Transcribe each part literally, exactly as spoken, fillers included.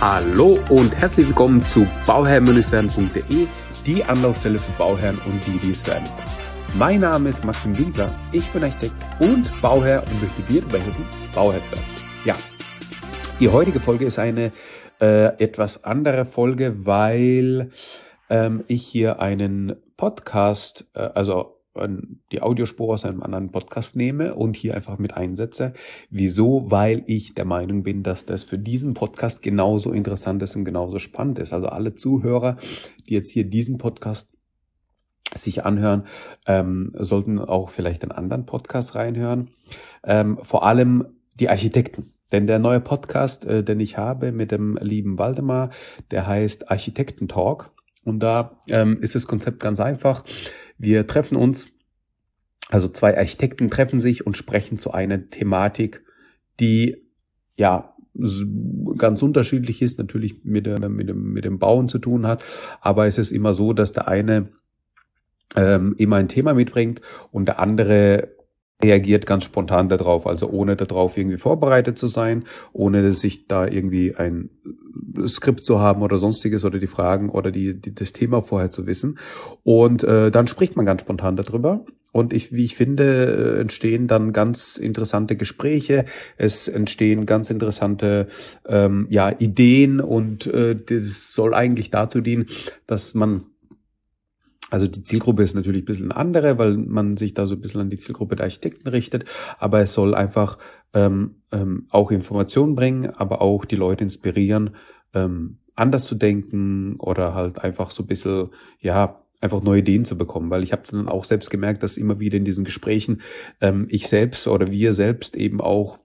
Hallo und herzlich willkommen zu bauherr-werden punkt de, die Anlaufstelle für Bauherren und die, die es werden. Mein Name ist Maxim Winkler, ich bin Architekt und Bauherr und möchte dir dabei helfen, Bauherr zu werden. Ja, die heutige Folge ist eine äh, etwas andere Folge, weil ähm, ich hier einen Podcast, äh, also die Audiospur aus einem anderen Podcast nehme und hier einfach mit einsetze. Wieso? Weil ich der Meinung bin, dass das für diesen Podcast genauso interessant ist und genauso spannend ist. Also alle Zuhörer, die jetzt hier diesen Podcast sich anhören, ähm, sollten auch vielleicht einen anderen Podcast reinhören. Ähm, vor allem die Architekten. Denn der neue Podcast, äh, den ich habe mit dem lieben Waldemar, der heißt Architekten-Talk. Und da ähm, ist das Konzept ganz einfach. Wir treffen uns, also zwei Architekten treffen sich und sprechen zu einer Thematik, die ja ganz unterschiedlich ist, natürlich mit dem, mit dem, mit dem Bauen zu tun hat. Aber es ist immer so, dass der eine ähm, immer ein Thema mitbringt und der andere reagiert ganz spontan darauf, also ohne darauf irgendwie vorbereitet zu sein, ohne dass sich da irgendwie ein Skript zu haben oder sonstiges oder die Fragen oder die, die das Thema vorher zu wissen. Und äh, dann spricht man ganz spontan darüber. Und ich, wie ich finde, entstehen dann ganz interessante Gespräche. Es entstehen ganz interessante ähm, ja Ideen und äh, das soll eigentlich dazu dienen, dass man Also die Zielgruppe ist natürlich ein bisschen andere, weil man sich da so ein bisschen an die Zielgruppe der Architekten richtet, aber es soll einfach ähm, ähm, auch Informationen bringen, aber auch die Leute inspirieren, ähm, anders zu denken oder halt einfach so ein bisschen, ja, einfach neue Ideen zu bekommen, weil ich habe dann auch selbst gemerkt, dass immer wieder in diesen Gesprächen ähm, ich selbst oder wir selbst eben auch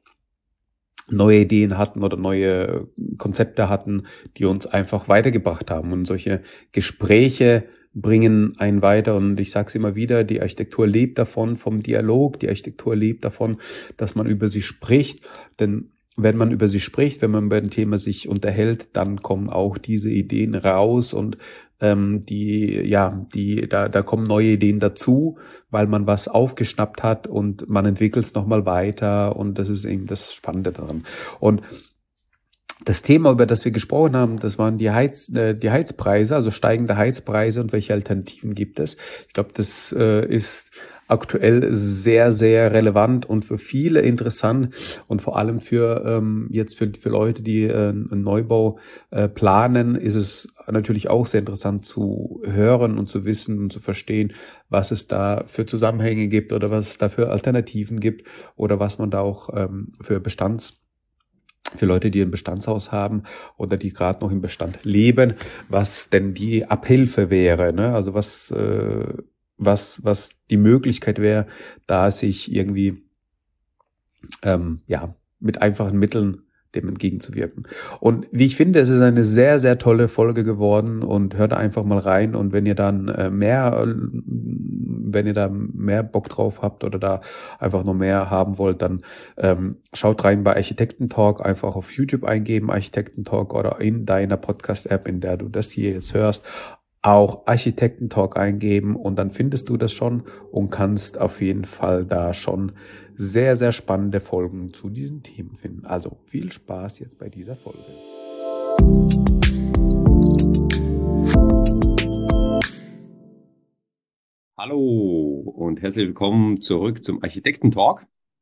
neue Ideen hatten oder neue Konzepte hatten, die uns einfach weitergebracht haben. Und solche Gespräche bringen einen weiter. Und ich sage es immer wieder, die Architektur lebt davon, vom Dialog. Die Architektur lebt davon, dass man über sie spricht. Denn wenn man über sie spricht, wenn man über ein Thema sich unterhält, dann kommen auch diese Ideen raus und ähm, die, ja, die, da, da kommen neue Ideen dazu, weil man was aufgeschnappt hat und man entwickelt es nochmal weiter und das ist eben das Spannende daran. Und das Thema, über das wir gesprochen haben, das waren die Heiz, äh, die Heizpreise, also steigende Heizpreise und welche Alternativen gibt es. Ich glaube, das äh, ist aktuell sehr, sehr relevant und für viele interessant und vor allem für ähm, jetzt für für Leute, die äh, einen Neubau äh, planen, ist es natürlich auch sehr interessant zu hören und zu wissen und zu verstehen, was es da für Zusammenhänge gibt oder was es da für Alternativen gibt oder was man da auch ähm, für Bestands für Leute, die ein Bestandshaus haben oder die gerade noch im Bestand leben, was denn die Abhilfe wäre, ne? Also was äh, was was die Möglichkeit wäre, da sich irgendwie ähm, ja mit einfachen Mitteln dem entgegenzuwirken. Und wie ich finde, es ist eine sehr, sehr tolle Folge geworden und hört einfach mal rein und wenn ihr dann äh, mehr, äh, wenn ihr da mehr Bock drauf habt oder da einfach noch mehr haben wollt, dann ähm, schaut rein bei Architekten-Talk, einfach auf YouTube eingeben, Architekten-Talk oder in deiner Podcast-App, in der du das hier jetzt hörst, auch Architekten-Talk eingeben und dann findest du das schon und kannst auf jeden Fall da schon sehr, sehr spannende Folgen zu diesen Themen finden. Also viel Spaß jetzt bei dieser Folge. Hallo und herzlich willkommen zurück zum Architekten-Talk.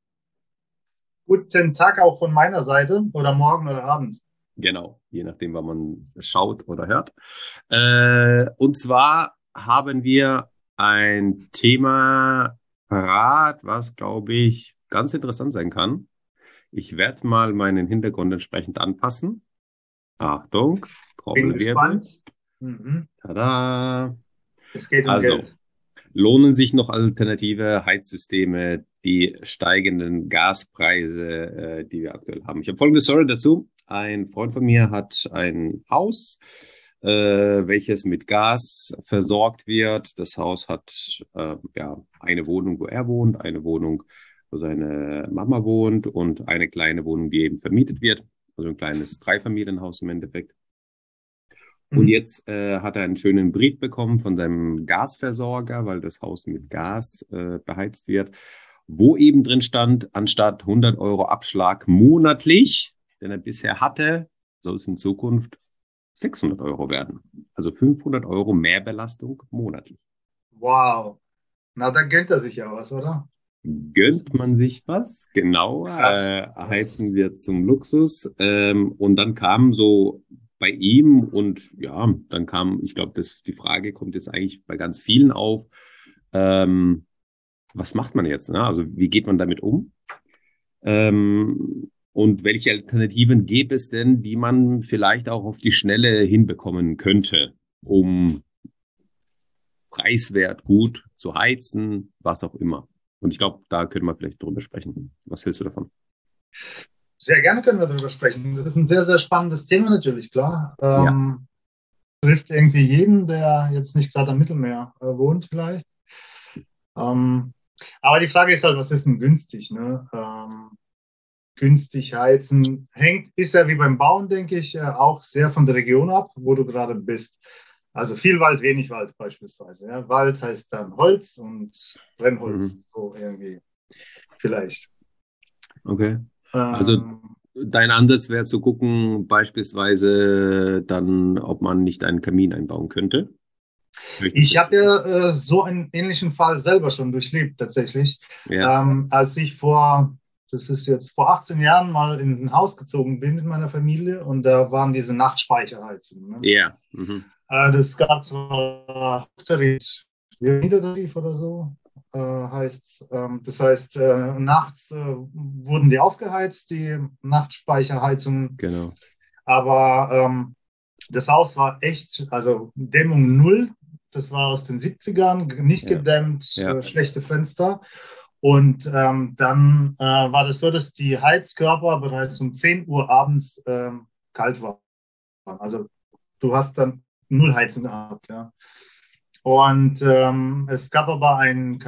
Guten Tag auch von meiner Seite oder morgen oder abends. Genau, je nachdem, wann man schaut oder hört. Äh, und zwar haben wir ein Thema parat, was, glaube ich, ganz interessant sein kann. Ich werde mal meinen Hintergrund entsprechend anpassen. Achtung, Bin Trommelwirbel. gespannt. Mhm. Tada! Es geht um Also, Geld. lohnen sich noch alternative Heizsysteme, die steigenden Gaspreise, äh, die wir aktuell haben? Ich habe folgende Story dazu. Ein Freund von mir hat ein Haus, äh, welches mit Gas versorgt wird. Das Haus hat äh, ja eine Wohnung, wo er wohnt, eine Wohnung, wo seine Mama wohnt und eine kleine Wohnung, die eben vermietet wird. Also ein kleines Dreifamilienhaus im Endeffekt. Und Mhm. jetzt äh, hat er einen schönen Brief bekommen von seinem Gasversorger, weil das Haus mit Gas äh, beheizt wird, wo eben drin stand, anstatt hundert Euro Abschlag monatlich, den er bisher hatte, soll es in Zukunft sechshundert Euro werden. Also fünfhundert Euro Mehrbelastung monatlich. Wow. Na, dann gönnt er sich ja was, oder? Gönnt man sich was? Genau, Krass. äh, Krass. heizen wir zum Luxus. Ähm, und dann kam so bei ihm und ja, dann kam, ich glaube, das die Frage kommt jetzt eigentlich bei ganz vielen auf. Ähm, was macht man jetzt? Ne? Also wie geht man damit um? Ähm, und welche Alternativen gäbe es denn, die man vielleicht auch auf die Schnelle hinbekommen könnte, um preiswert gut zu heizen, was auch immer. Und ich glaube, da können wir vielleicht drüber sprechen. Was hältst du davon? Sehr gerne können wir darüber sprechen. Das ist ein sehr, sehr spannendes Thema natürlich, klar. Ja. Ähm, trifft irgendwie jeden, der jetzt nicht gerade am Mittelmeer äh, wohnt vielleicht. Ähm, aber die Frage ist halt, was ist denn günstig? Ne? Ähm, günstig heizen hängt, ist ja wie beim Bauen, denke ich, äh, auch sehr von der Region ab, wo du gerade bist. Also viel Wald, wenig Wald beispielsweise. Ja? Wald heißt dann Holz und Brennholz, Mhm. so irgendwie vielleicht. Okay. Also Ähm, dein Ansatz wäre zu gucken, beispielsweise dann, ob man nicht einen Kamin einbauen könnte. Ich habe ja äh, so einen ähnlichen Fall selber schon durchlebt, tatsächlich. Ja. Ähm, als ich vor, das ist jetzt vor achtzehn Jahren mal in ein Haus gezogen bin mit meiner Familie und da waren diese Nachtspeicherheizungen. Ne? Ja. Mhm. Äh, das gab zwar Tarif, Niedertarif oder so, äh, heißt ähm, das heißt, äh, nachts äh, wurden die aufgeheizt, die Nachtspeicherheizungen, Genau. aber ähm, das Haus war echt, also Dämmung null. Das war aus den siebzigern, nicht Ja. gedämmt, Ja. äh, schlechte Fenster. Und ähm, dann äh, war das so, dass die Heizkörper bereits um zehn Uhr abends ähm, kalt waren. Also du hast dann null Heizung gehabt. Ja. Und ähm, es gab aber einen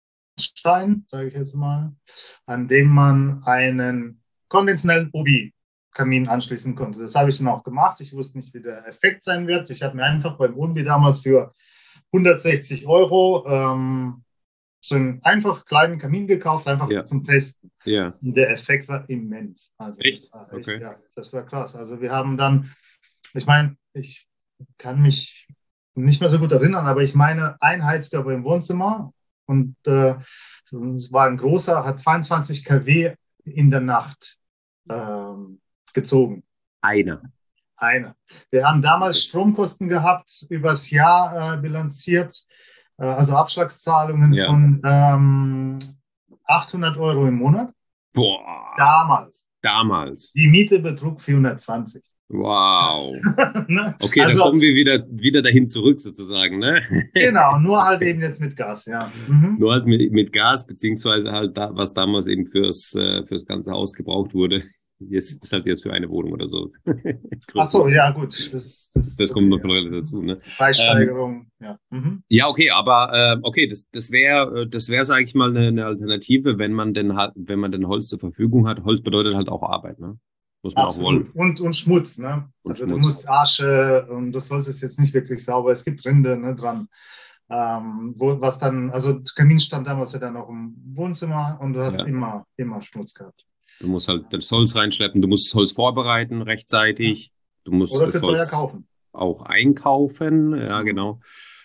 Stein, sage ich jetzt mal, an dem man einen konventionellen Obi-Kamin anschließen konnte. Das habe ich dann auch gemacht. Ich wusste nicht, wie der Effekt sein wird. Ich habe mir einfach beim Obi damals für hundertsechzig Euro ähm, so einen einfach kleinen Kamin gekauft, einfach Ja. zum Testen. Ja. Und der Effekt war immens. Also Echt? das war echt, Okay. ja, das war krass. Also wir haben dann, ich meine, ich kann mich nicht mehr so gut erinnern, aber ich meine, ein Heizkörper im Wohnzimmer und äh, es war ein großer, hat zweiundzwanzig Kilowatt in der Nacht ähm, gezogen. Einer. Einer. Wir haben damals Stromkosten gehabt, übers Jahr äh, bilanziert, äh, also Abschlagszahlungen Ja. von ähm, achthundert Euro im Monat. Boah. Damals. Damals. Die Miete betrug vierhundertzwanzig. Wow. Ne? Okay, Also, dann kommen wir wieder, wieder dahin zurück sozusagen, ne? genau, nur halt eben jetzt mit Gas, ja. Mhm. Nur halt mit, mit Gas, beziehungsweise halt da, was damals eben fürs, äh, fürs ganze Haus gebraucht wurde. Jetzt ist halt jetzt für eine Wohnung oder so. Ach so, ja, gut. Das, das, Das kommt okay, noch von ja. relativ dazu, ne? Preissteigerung, ja. Mhm. Ja, okay, aber äh, okay, das, das wäre, das wäre, sage ich mal, eine, eine Alternative, wenn man denn halt, wenn man denn Holz zur Verfügung hat. Holz bedeutet halt auch Arbeit, ne? Muss man auch wollen. Absolut. Und, und Schmutz, ne? Und Also Schmutz. du musst Asche und das Holz ist jetzt nicht wirklich sauber. Es gibt Rinde, ne, dran. Ähm, wo, was dann, also der Kamin stand damals ja dann noch im Wohnzimmer und du hast Ja. immer, immer Schmutz gehabt. Du musst halt das Holz reinschleppen, du musst das Holz vorbereiten rechtzeitig. Du musst Oder das für teuer Holz kaufen. auch einkaufen, ja, Mhm. genau.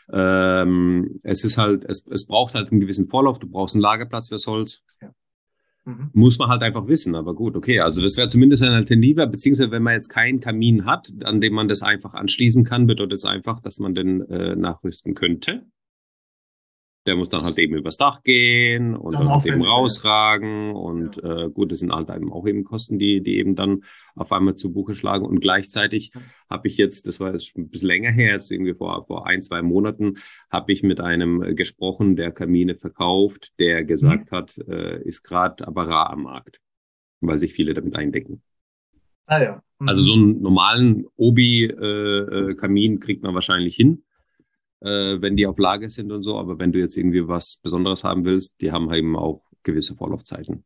Ähm, es ist halt, es, es braucht halt einen gewissen Vorlauf, du brauchst einen Lagerplatz fürs Holz. Mhm. Muss man halt einfach wissen, aber gut, okay. Also das wäre zumindest eine Alternative, beziehungsweise wenn man jetzt keinen Kamin hat, an dem man das einfach anschließen kann, bedeutet es einfach, dass man den äh, nachrüsten könnte. Der muss dann halt eben übers Dach gehen und Dann dann halt eben aufwendiger, ja. rausragen und äh, gut, das sind halt eben auch eben Kosten, die die eben dann auf einmal zu Buche schlagen und gleichzeitig habe ich jetzt, das war jetzt ein bisschen länger her, jetzt irgendwie vor vor ein, zwei Monaten, habe ich mit einem äh, gesprochen, der Kamine verkauft, der gesagt hat, äh, ist gerade aber rar am Markt, weil sich viele damit eindecken. Ah ja. Mhm. Also so einen normalen Obi-Kamin äh, äh, kriegt man wahrscheinlich hin, äh, wenn die auf Lager sind und so. Aber wenn du jetzt irgendwie was Besonderes haben willst, die haben eben auch gewisse Vorlaufzeiten.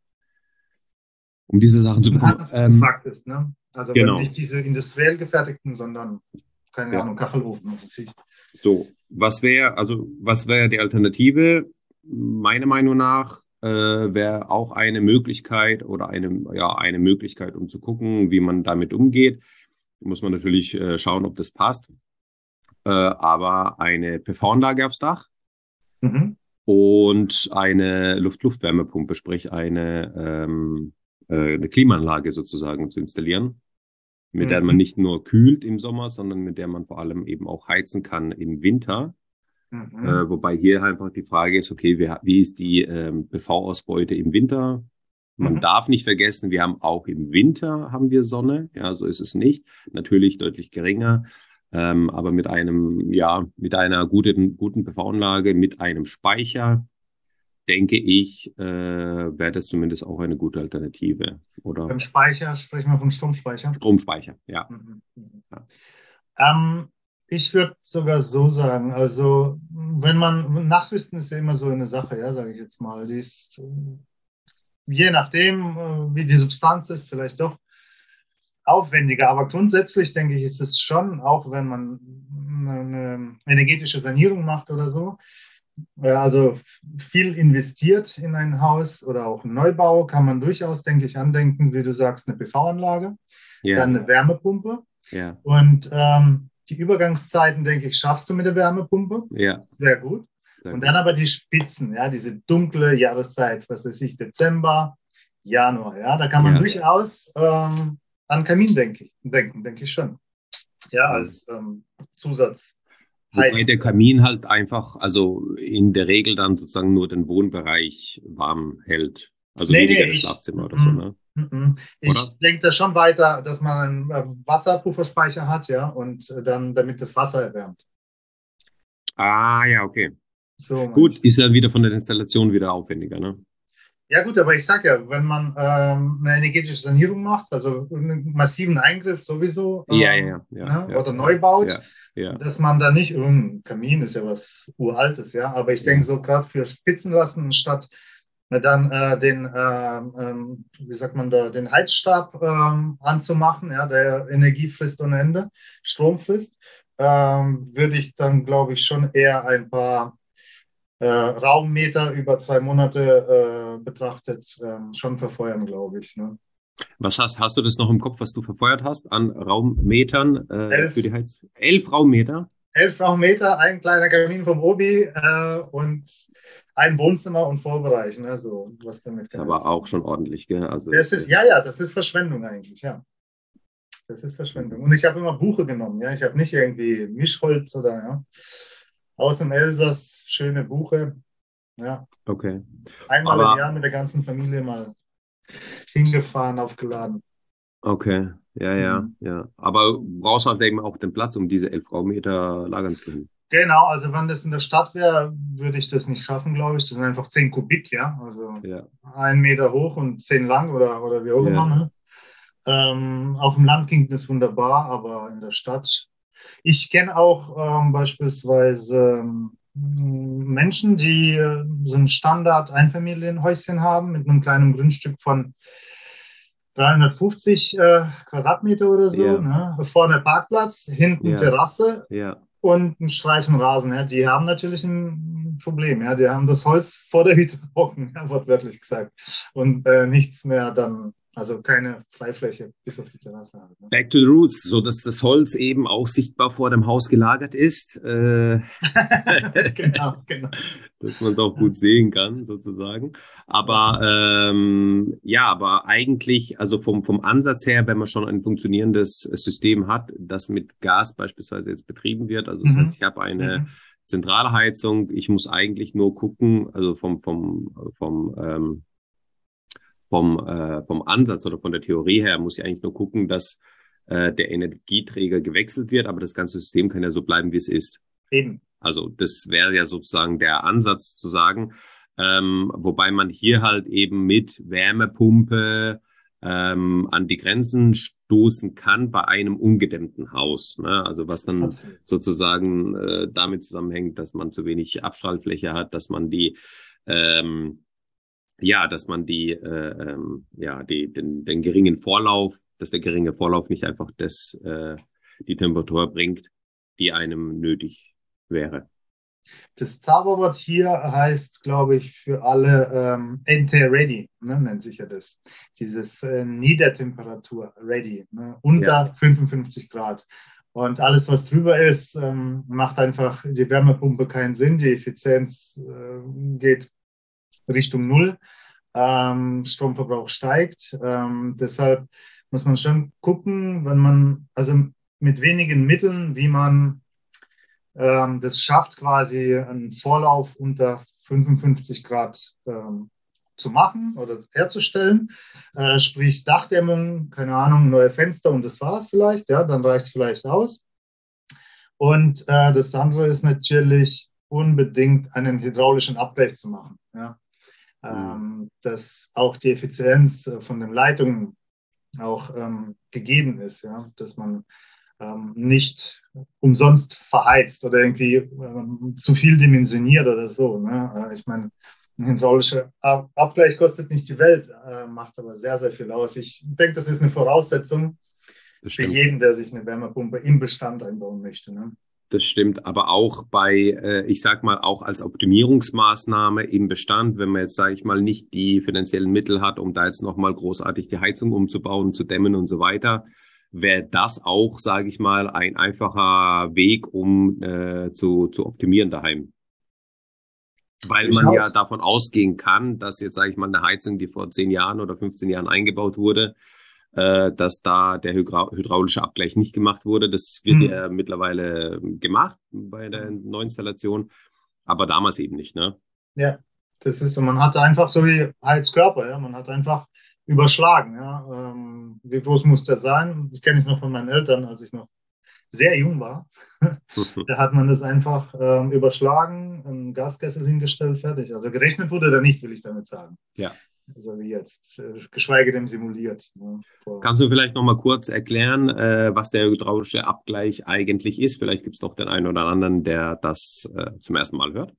Um diese Sachen zu bekommen. Ähm, Fakt ist, ne? Also genau. nicht diese industriell gefertigten, sondern, keine Ja. Ahnung, Kachelofen. Was weiß ich. So, was wäre, also was wäre die Alternative? Meiner Meinung nach äh, wäre auch eine Möglichkeit oder eine, ja, eine Möglichkeit, um zu gucken, wie man damit umgeht, muss man natürlich äh, schauen, ob das passt. Äh, aber eine P V-Anlage aufs Dach Mhm. und eine Luft-Luft-Wärmepumpe, sprich eine, ähm, äh, eine Klimaanlage sozusagen zu installieren, mit der man Mhm. nicht nur kühlt im Sommer, sondern mit der man vor allem eben auch heizen kann im Winter. Mhm. Äh, wobei hier einfach die Frage ist, okay, wie, wie ist die ähm, P V-Ausbeute im Winter? Man Mhm. darf nicht vergessen, wir haben auch im Winter haben wir Sonne. Ja, so ist es nicht. Natürlich deutlich geringer. Ähm, aber mit einem, ja, mit einer guten, guten P V-Anlage, mit einem Speicher, denke ich, äh, wäre das zumindest auch eine gute Alternative. Oder Beim Speicher sprechen wir vom Stromspeicher. Stromspeicher, ja. Mhm. Mhm. Ja, Ähm, Ich würde sogar so sagen, also wenn man, Nachrüsten ist ja immer so eine Sache, ja, sage ich jetzt mal, die ist, äh, je nachdem, äh, wie die Substanz ist, vielleicht doch aufwendiger, aber grundsätzlich denke ich, ist es schon, auch wenn man eine energetische Sanierung macht oder so, äh, also viel investiert in ein Haus oder auch einen Neubau, kann man durchaus, denke ich, andenken, wie du sagst, eine P V-Anlage, ja, dann eine Wärmepumpe. ja, Und ähm, die Übergangszeiten, denke ich, schaffst du mit der Wärmepumpe. ja, Sehr gut. sehr Und dann gut. aber die Spitzen, ja, diese dunkle Jahreszeit, was weiß ich, Dezember, Januar, ja, da kann man Ja. durchaus ähm, an Kamin denke ich, denken, denke ich schon. Ja, Mhm. als ähm, Zusatz Wobei der heizen. Kamin halt einfach, also in der Regel dann sozusagen nur den Wohnbereich warm hält. Also Nee, weniger nee, das ich, Schlafzimmer oder so, mm, ne? mm, mm. Oder? Ich denke da schon weiter, dass man einen äh, Wasserpufferspeicher hat, ja, und äh, dann, damit das Wasser erwärmt. Ah, ja, okay. So meine Gut, ich. ist ja wieder von der Installation wieder aufwendiger, ne? Ja gut, aber ich sag ja, wenn man ähm, eine energetische Sanierung macht, also einen massiven Eingriff sowieso, Ja, ja, ähm, ja, ja, ne, ja, oder ja, neu baut, ja, ja, dass man da nicht, um, Kamin ist ja was Uraltes, ja, aber ich denke ja. so gerade für Spitzenlassen statt na, dann äh, den, ähm, ähm, wie sagt man da, den Heizstab ähm, anzumachen, ja, der Energie frisst ohne Ende, Strom frisst, ähm, würde ich dann, glaube ich, schon eher ein paar äh, Raummeter über zwei Monate äh, betrachtet ähm, schon verfeuern, glaube ich. Ne? Was hast, hast du das noch im Kopf, was du verfeuert hast an Raummetern äh, für Elf, die Heiz? Elf Raummeter? elf Raummeter, ein kleiner Kamin vom Obi äh, und ein Wohnzimmer und Vorbereich, ne? So, was damit Ist aber geheizt auch wird. schon ordentlich, gell? Also Das ist, ist, äh, ja, ja, das ist Verschwendung eigentlich, ja. Das ist Verschwendung. Und ich habe immer Buche genommen, ja. Ich habe nicht irgendwie Mischholz oder ja. Aus dem Elsass, schöne Buche. Ja. okay. Einmal im Aber Jahr mit der ganzen Familie mal hingefahren, aufgeladen. okay, ja, ja, Mhm. ja. Aber brauchst halt eben auch den Platz, um diese elf Raummeter lagern zu können. Genau, also wenn das in der Stadt wäre, würde ich das nicht schaffen, glaube ich. Das sind einfach zehn Kubik, ja. Also Ja, ein Meter hoch und zehn lang oder, oder wie auch immer. ja, Ne? Ähm, auf dem Land ging das wunderbar, aber in der Stadt. Ich kenne auch ähm, beispielsweise ähm, Menschen, die äh, so ein Standard-Einfamilienhäuschen haben mit einem kleinen Grundstück von dreihundertfünfzig äh, Quadratmeter oder so. ja, Ne? Vorne Parkplatz, hinten ja, Terrasse ja. und ein Streifen Rasen. Ja? Die haben natürlich ein Problem. Ja? Die haben das Holz vor der Hütte trocken, ja, wortwörtlich gesagt. Und äh, nichts mehr dann, also keine Freifläche bis auf die Terrasse. Halt, ne? Back to the roots, so dass das Holz eben auch sichtbar vor dem Haus gelagert ist, äh, Genau, genau. dass man es auch Ja. gut sehen kann, sozusagen. Ja. Aber ähm, ja, aber eigentlich, also vom, vom Ansatz her, wenn man schon ein funktionierendes System hat, das mit Gas beispielsweise jetzt betrieben wird, also das heißt, Mhm. ich habe eine Mhm. Zentralheizung, ich muss eigentlich nur gucken, also vom, vom, vom ähm, vom, äh, vom Ansatz oder von der Theorie her muss ich eigentlich nur gucken, dass äh, der Energieträger gewechselt wird, aber das ganze System kann ja so bleiben, wie es ist. Eben. Also das wäre ja sozusagen der Ansatz zu sagen, ähm, wobei man hier halt eben mit Wärmepumpe ähm, an die Grenzen stoßen kann bei einem ungedämmten Haus. Ne? Also was dann Absolut. sozusagen äh, damit zusammenhängt, dass man zu wenig Abstrahlfläche hat, dass man die ähm, ja, dass man die, äh, ähm, ja, die, den, den geringen Vorlauf, dass der geringe Vorlauf nicht einfach das, äh, die Temperatur bringt, die einem nötig wäre. Das Zauberwort hier heißt, glaube ich, für alle ähm, Ente Ready, ne, nennt sich ja das. Dieses äh, Niedertemperatur Ready, ne, Ja. unter fünfundfünfzig Grad. Und alles, was drüber ist, ähm, macht einfach die Wärmepumpe keinen Sinn. Die Effizienz äh, geht Richtung Null. Ähm, Stromverbrauch steigt. Ähm, deshalb muss man schon gucken, wenn man, also mit wenigen Mitteln, wie man ähm, das schafft, quasi einen Vorlauf unter fünfundfünfzig Grad ähm, zu machen oder herzustellen. Äh, sprich Dachdämmung, keine Ahnung, neue Fenster und das war's vielleicht. Ja, dann reicht es vielleicht aus. Und äh, das andere ist natürlich unbedingt einen hydraulischen Abgleich zu machen. Ja. Hm. Ähm, dass auch die Effizienz äh, von den Leitungen auch ähm, gegeben ist, ja, dass man ähm, nicht umsonst verheizt oder irgendwie ähm, zu viel dimensioniert oder so. Ne? Äh, ich meine, ein hydraulischer Ab Abgleich kostet nicht die Welt, äh, macht aber sehr, sehr viel aus. Ich denke, das ist eine Voraussetzung Das für stimmt. jeden, der sich eine Wärmepumpe im Bestand einbauen möchte. Ne? Das stimmt, aber auch bei, äh, ich sag mal, auch als Optimierungsmaßnahme im Bestand, wenn man jetzt, sage ich mal, nicht die finanziellen Mittel hat, um da jetzt nochmal großartig die Heizung umzubauen, zu dämmen und so weiter, wäre das auch, sage ich mal, ein einfacher Weg, um äh, zu, zu optimieren daheim. Weil man ja Durchaus. davon ausgehen kann, dass jetzt, sage ich mal, eine Heizung, die vor zehn Jahren oder fünfzehn Jahren eingebaut wurde, äh, dass da der hydra hydraulische Abgleich nicht gemacht wurde. Das wird Hm. ja mittlerweile gemacht bei der Neuinstallation, aber damals eben nicht, ne? Ja, das ist so. Man hat einfach so wie Heizkörper, ja, man hat einfach überschlagen, ja. Ähm, wie groß muss der sein? Das kenne ich noch von meinen Eltern, als ich noch sehr jung war. Da hat man das einfach ähm, überschlagen, einen Gaskessel hingestellt, fertig. Also gerechnet wurde da nicht, will ich damit sagen. Ja. Also wie jetzt, äh, geschweige denn simuliert. Ne, vor. Kannst du vielleicht noch mal kurz erklären, äh, was der hydraulische Abgleich eigentlich ist? Vielleicht gibt es doch den einen oder anderen, der das äh, zum ersten Mal hört.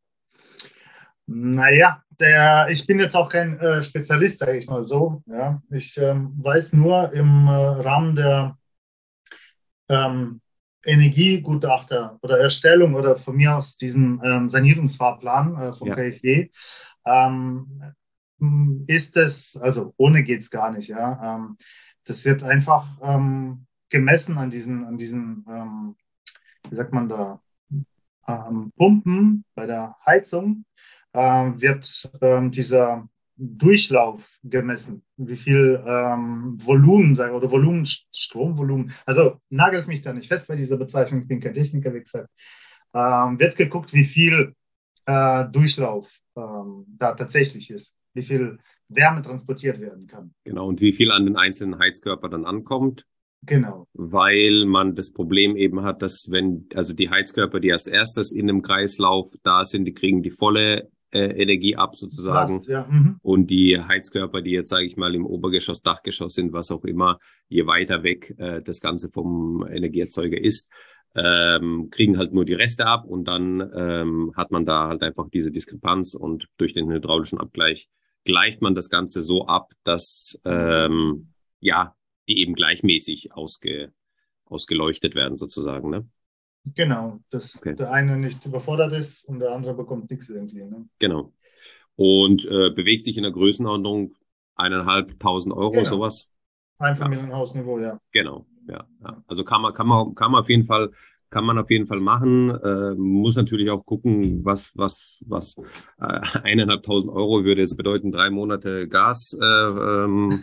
Naja, der, ich bin jetzt auch kein äh, Spezialist, sage ich mal so. Ja. Ich ähm, weiß nur im äh, Rahmen der ähm, Energiegutachter oder Erstellung oder von mir aus diesen ähm, Sanierungsfahrplan äh, vom Ja, K f W, ähm, ist es, also ohne geht's gar nicht, ja. Ähm, das wird einfach ähm, gemessen an diesen, an diesen, ähm, wie sagt man da, ähm, Pumpen bei der Heizung, ähm, wird ähm, dieser Durchlauf gemessen, wie viel ähm, Volumen sei, oder Volumen, Stromvolumen, also nagelt mich da nicht fest bei dieser Bezeichnung, ich bin kein Techniker, wie gesagt, ähm, wird geguckt, wie viel äh, Durchlauf ähm, da tatsächlich ist, wie viel Wärme transportiert werden kann. genau. Und wie viel an den einzelnen Heizkörper dann ankommt, Genau. weil man das Problem eben hat, dass wenn, also die Heizkörper, die als erstes in einem Kreislauf da sind, die kriegen die volle äh, Energie ab sozusagen. Last, ja. Mhm. Und die Heizkörper, die jetzt, sage ich mal, im Obergeschoss, Dachgeschoss sind, was auch immer, je weiter weg äh, das Ganze vom Energieerzeuger ist, ähm, kriegen halt nur die Reste ab und dann ähm, hat man da halt einfach diese Diskrepanz und durch den hydraulischen Abgleich gleicht man das Ganze so ab, dass ähm, ja die eben gleichmäßig ausge, ausgeleuchtet werden sozusagen, ne? Genau, dass Okay, der eine nicht überfordert ist und der andere bekommt nichts irgendwie. Ne? genau. Und äh, bewegt sich in der Größenordnung eineinhalbtausend Euro, Genau, sowas. Ja, Einfamilienhausniveau, ja. genau, ja, ja. Also kann man, kann man, kann man auf jeden Fall, kann man auf jeden Fall machen. Äh, muss natürlich auch gucken, was, was, was äh, eineinhalbtausend Euro würde jetzt bedeuten, drei Monate Gas äh, ähm,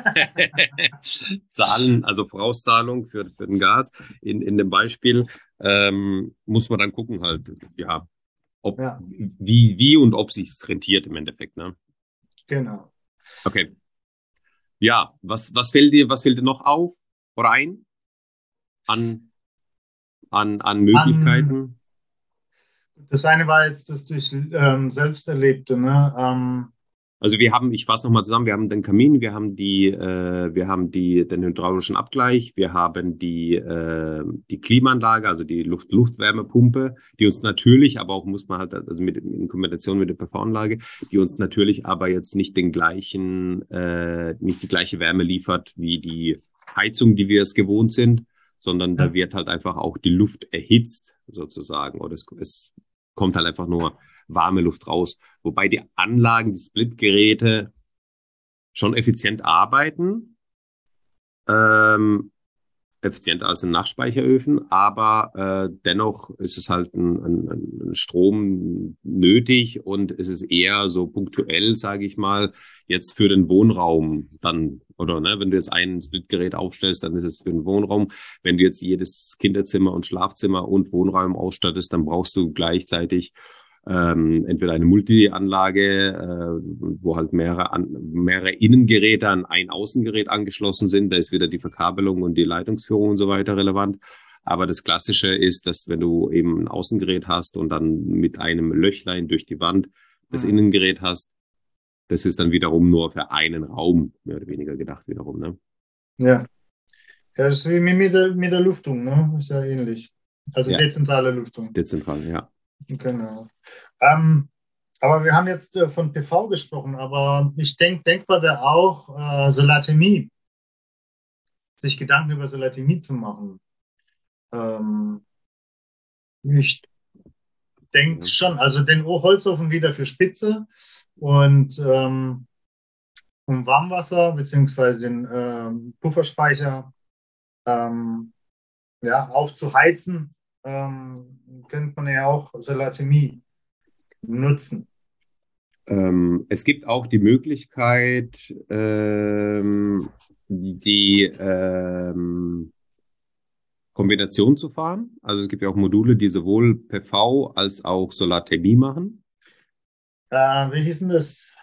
zahlen, also Vorauszahlung für, für den Gas in, in dem Beispiel. Ähm, muss man dann gucken halt, ja, ob Ja, wie, wie und ob sich's rentiert im Endeffekt, ne? genau. Okay. Ja, was, was fällt dir, was fällt dir noch auf oder ein an an, an An, Möglichkeiten. das eine war jetzt das durch ähm, Selbsterlebte, ne? Ähm, Also wir haben, ich fasse nochmal zusammen, wir haben den Kamin, wir haben die, äh, wir haben die, den hydraulischen Abgleich, wir haben die, äh, die Klimaanlage, also die Luft, Luftwärmepumpe, die uns natürlich, aber auch muss man halt, also mit, in Kombination mit der P V-Anlage, die uns natürlich aber jetzt nicht den gleichen, äh, nicht die gleiche Wärme liefert wie die Heizung, die wir es gewohnt sind, sondern da ja, wird halt einfach auch die Luft erhitzt sozusagen oder es, es kommt halt einfach nur warme Luft raus. Wobei die Anlagen, die Splitgeräte schon effizient arbeiten, ähm, effizienter als in Nachtspeicheröfen, aber äh, dennoch ist es halt ein, ein, ein Strom nötig und es ist eher so punktuell, sage ich mal, jetzt für den Wohnraum dann, oder ne, wenn du jetzt ein Splitgerät aufstellst, dann ist es für den Wohnraum. Wenn du jetzt jedes Kinderzimmer und Schlafzimmer und Wohnraum ausstattest, dann brauchst du gleichzeitig ähm, entweder eine Multi-Anlage, äh, wo halt mehrere, an, mehrere Innengeräte an ein Außengerät angeschlossen sind. Da ist wieder die Verkabelung und die Leitungsführung und so weiter relevant. Aber das Klassische ist, dass wenn du eben ein Außengerät hast und dann mit einem Löchlein durch die Wand das Mhm. Innengerät hast, das ist dann wiederum nur für einen Raum, mehr oder weniger gedacht wiederum, ne? Ja. Ja, das ist wie mit der, mit der Lüftung, ne? Ist ja ähnlich. Also Ja, dezentrale Lüftung. dezentral, ja. Genau. Ähm, aber wir haben jetzt äh, von P V gesprochen, aber ich denke, denkbar wäre auch äh, Solarthermie, sich Gedanken über Solarthermie zu machen. Ähm, ich denke Ja. schon, also den Holzofen wieder für Spitze und ähm, um Warmwasser beziehungsweise den ähm, Pufferspeicher ähm, ja, aufzuheizen, ähm, könnte man ja auch Solarthermie nutzen. Ähm, es gibt auch die Möglichkeit, ähm, die, die ähm, Kombination zu fahren. Also es gibt ja auch Module, die sowohl P V als auch Solarthermie machen. Äh, wie hieß denn das?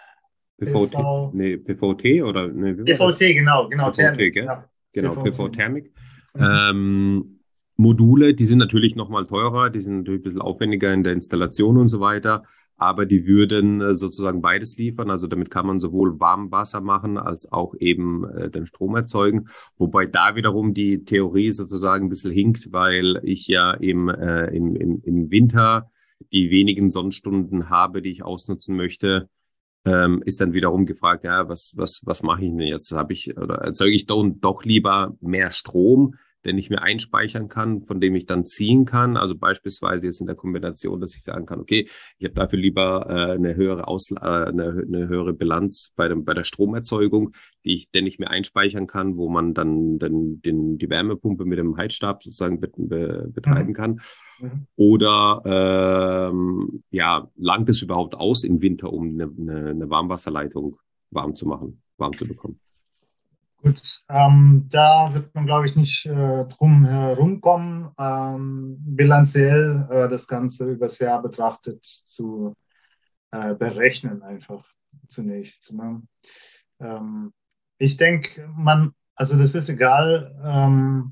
P V T, P V, nee, P V T oder nee, wie war das? P V T, genau, genau, P V T, Thermik, gell? ja. Genau, P V T. P V-Thermik. Mhm. Ähm, Module, die sind natürlich nochmal teurer, die sind natürlich ein bisschen aufwendiger in der Installation und so weiter, aber die würden äh, sozusagen beides liefern. Also damit kann man sowohl Warmwasser machen als auch eben äh, den Strom erzeugen. Wobei da wiederum die Theorie sozusagen ein bisschen hinkt, weil ich ja im, äh, im, im, im Winter die wenigen Sonnenstunden habe, die ich ausnutzen möchte, ähm, ist dann wiederum gefragt, ja, was, was, was mache ich denn jetzt? Habe ich oder erzeuge ich doch, doch lieber mehr Strom, den ich mir einspeichern kann, von dem ich dann ziehen kann? Also beispielsweise jetzt in der Kombination, dass ich sagen kann, okay, ich habe dafür lieber äh, eine höhere Aus, äh, eine, eine höhere Bilanz bei dem, bei der Stromerzeugung, die ich, den ich mir einspeichern kann, wo man dann, dann den, die Wärmepumpe mit dem Heizstab sozusagen be, be, betreiben Mhm. kann. Mhm. Oder ähm, ja, langt es überhaupt aus im Winter, um eine, eine, eine Warmwasserleitung warm zu machen, warm zu bekommen? Gut, ähm, da wird man, glaube ich, nicht äh, drum herumkommen, ähm, bilanziell äh, das Ganze übers Jahr betrachtet zu äh, berechnen, einfach zunächst. Ne? Ähm, ich denke, man, also das ist egal, ähm,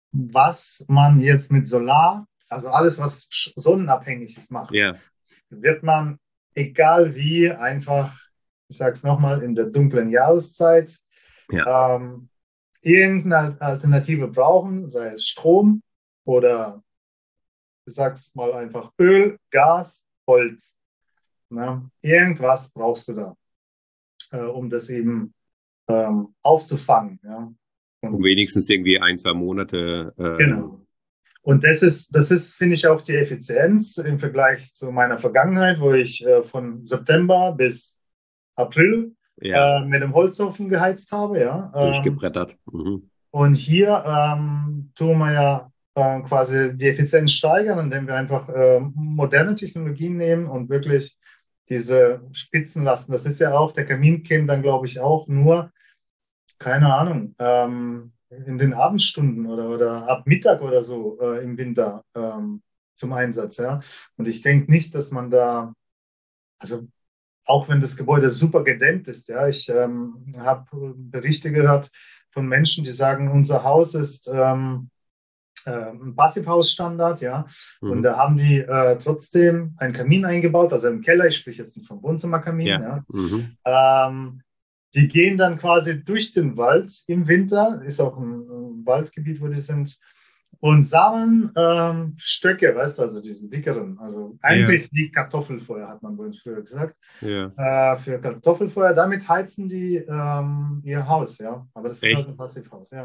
was man jetzt mit Solar, also alles, was sch- sonnenabhängig ist, macht, Ja, wird man, egal wie, einfach, ich sage es nochmal, in der dunklen Jahreszeit ja, ähm, irgendeine Alternative brauchen, sei es Strom oder, ich sag's mal einfach, Öl, Gas, Holz. Ne? Irgendwas brauchst du da, äh, um das eben ähm, aufzufangen. Ja? um Und wenigstens irgendwie ein, zwei Monate. Ähm, genau. Und das ist, das ist, finde ich, auch die Effizienz im Vergleich zu meiner Vergangenheit, wo ich äh, von September bis April ja, äh, mit dem Holzofen geheizt habe. Ja? Ähm, durchgebrettert. Mhm. und hier ähm, tun wir ja äh, quasi die Effizienz steigern, indem wir einfach äh, moderne Technologien nehmen und wirklich diese Spitzen lassen. Das ist ja auch, der Kamin käme dann, glaube ich, auch nur, keine Ahnung, ähm, in den Abendstunden oder, oder ab Mittag oder so äh, im Winter ähm, zum Einsatz. Ja? Und ich denke nicht, dass man da, also auch wenn das Gebäude super gedämmt ist, ja, ich ähm, habe Berichte gehört von Menschen, die sagen, unser Haus ist ähm, äh, ein Passivhausstandard, ja, und Mhm. da haben die äh, trotzdem einen Kamin eingebaut, also im Keller, ich spreche jetzt nicht vom Wohnzimmerkamin, Ja, ja. mhm. Ähm, die gehen dann quasi durch den Wald im Winter, ist auch ein, ein Waldgebiet, wo die sind, und sammeln ähm, Stöcke, weißt du, also diese dickeren, also Ja, eigentlich wie Kartoffelfeuer, hat man bei uns früher gesagt, ja. äh, für Kartoffelfeuer. Damit heizen die ähm, ihr Haus, ja. Aber das ist halt Echt? ein Passivhaus, ja.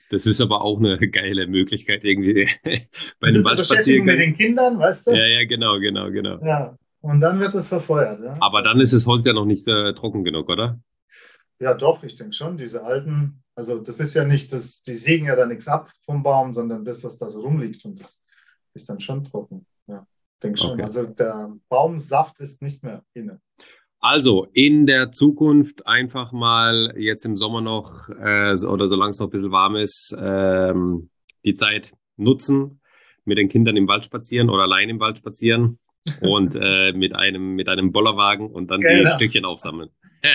Das ist aber auch eine geile Möglichkeit irgendwie bei Das einem ist eine Beschäftigung mit Waldspaziergang. den Kindern, weißt Ja, du? ja, genau, genau, genau. Ja. Und dann wird es verfeuert, ja. Aber dann ist das Holz ja noch nicht äh, trocken genug, oder? Ja, doch, ich denke schon, diese alten, also das ist ja nicht, das, die sägen ja da nichts ab vom Baum, sondern das, was da so rumliegt, und das ist dann schon trocken. Ja, denke schon. Okay. Also der Baumsaft ist nicht mehr inne. Also in der Zukunft einfach mal jetzt im Sommer noch äh, so- oder solange es noch ein bisschen warm ist, ähm, die Zeit nutzen, mit den Kindern im Wald spazieren oder allein im Wald spazieren und äh, mit einem mit einem Bollerwagen und dann die Genau. Stückchen aufsammeln.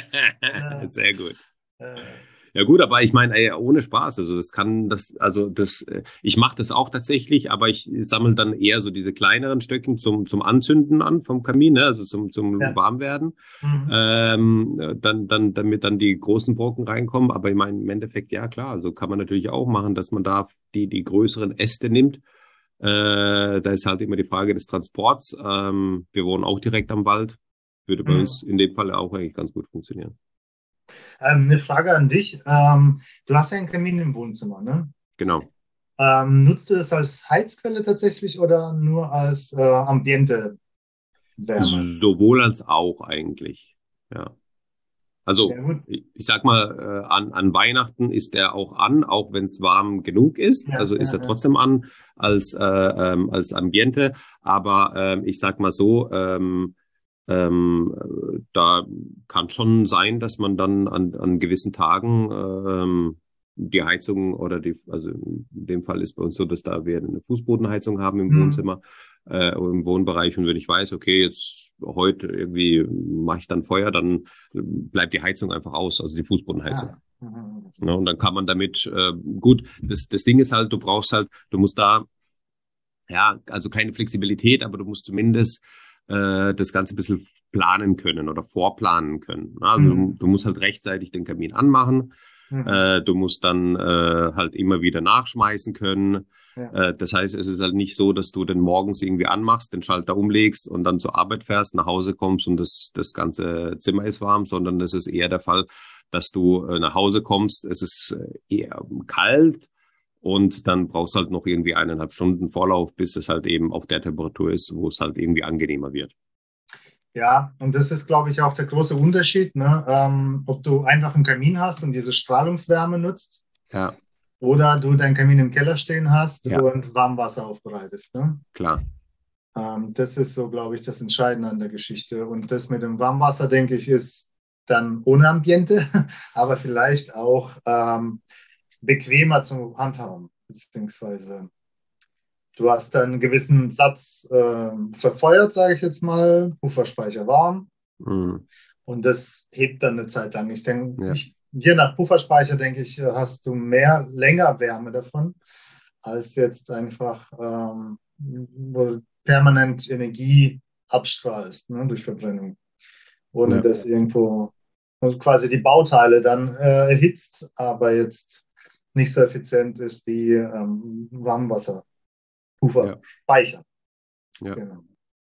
Ja, Sehr gut. äh, Ja gut, aber ich meine, ey, ohne Spaß. Also das kann das, also das, äh, ich mache das auch tatsächlich, aber ich sammle dann eher so diese kleineren Stöcken zum zum Anzünden an vom Kamin, ne? Also zum zum ja. Warmwerden. Mhm. Ähm, dann, dann, damit dann die großen Brocken reinkommen. Aber ich meine, im Endeffekt, ja klar, so kann man natürlich auch machen, dass man da die, die größeren Äste nimmt. Äh, da ist halt immer die Frage des Transports. Ähm, wir wohnen auch direkt am Wald. Würde bei Mhm. uns in dem Fall auch eigentlich ganz gut funktionieren. Ähm, eine Frage an dich. Ähm, du hast ja einen Kamin im Wohnzimmer, ne? Genau. Ähm, nutzt du das als Heizquelle tatsächlich oder nur als äh, Ambiente Wärme? Sowohl als auch eigentlich. Ja. Ja, Also, gut. ich, ich sag mal, äh, an, an Weihnachten ist er auch an, auch wenn es warm genug ist. Ja, Also ist ja, er ja. trotzdem an als, äh, ähm, als Ambiente. Aber ähm, ich sag mal so, ähm, ähm, äh, da kann schon sein, dass man dann an, an gewissen Tagen ähm, die Heizung oder die, also in dem Fall ist bei uns so, dass da wir eine Fußbodenheizung haben im Hm. Wohnzimmer, äh, im Wohnbereich. Und wenn ich weiß, okay, jetzt heute irgendwie mache ich dann Feuer, dann bleibt die Heizung einfach aus, also die Fußbodenheizung. Ah. Mhm. Ja, und dann kann man damit, äh, gut, das, das Ding ist halt, du brauchst halt, du musst da, ja, also keine Flexibilität, aber du musst zumindest äh, das Ganze ein bisschen planen können oder vorplanen können. Also du, Mhm. du musst halt rechtzeitig den Kamin anmachen, Mhm. äh, du musst dann äh, halt immer wieder nachschmeißen können. Ja. Äh, das heißt, es ist halt nicht so, dass du den morgens irgendwie anmachst, den Schalter umlegst und dann zur Arbeit fährst, nach Hause kommst und das, das ganze Zimmer ist warm, sondern es ist eher der Fall, dass du äh, nach Hause kommst, es ist äh, eher kalt und dann brauchst du halt noch irgendwie eineinhalb Stunden Vorlauf, bis es halt eben auf der Temperatur ist, wo es halt irgendwie angenehmer wird. Ja, und das ist, glaube ich, auch der große Unterschied, ne? Ähm, ob du einfach einen Kamin hast und diese Strahlungswärme nutzt Ja, oder du deinen Kamin im Keller stehen hast ja, und Warmwasser aufbereitest, ne? klar. Ähm, das ist so, glaube ich, das Entscheidende an der Geschichte. Und das mit dem Warmwasser, denke ich, ist dann ohne Ambiente, aber vielleicht auch ähm, bequemer zu handhaben, beziehungsweise du hast dann einen gewissen Satz äh, verfeuert, sage ich jetzt mal, Pufferspeicher warm. Mhm. Und das hebt dann eine Zeit lang. Ich denke, Ja, ich, je nach Pufferspeicher, denke ich, hast du mehr, länger Wärme davon, als jetzt einfach, ähm, wo du permanent Energie abstrahlst, ne, durch Verbrennung, ohne ja, dass irgendwo also quasi die Bauteile dann äh, erhitzt, aber jetzt nicht so effizient ist wie ähm, Warmwasser, ja, Pufferspeicher. ja. Genau.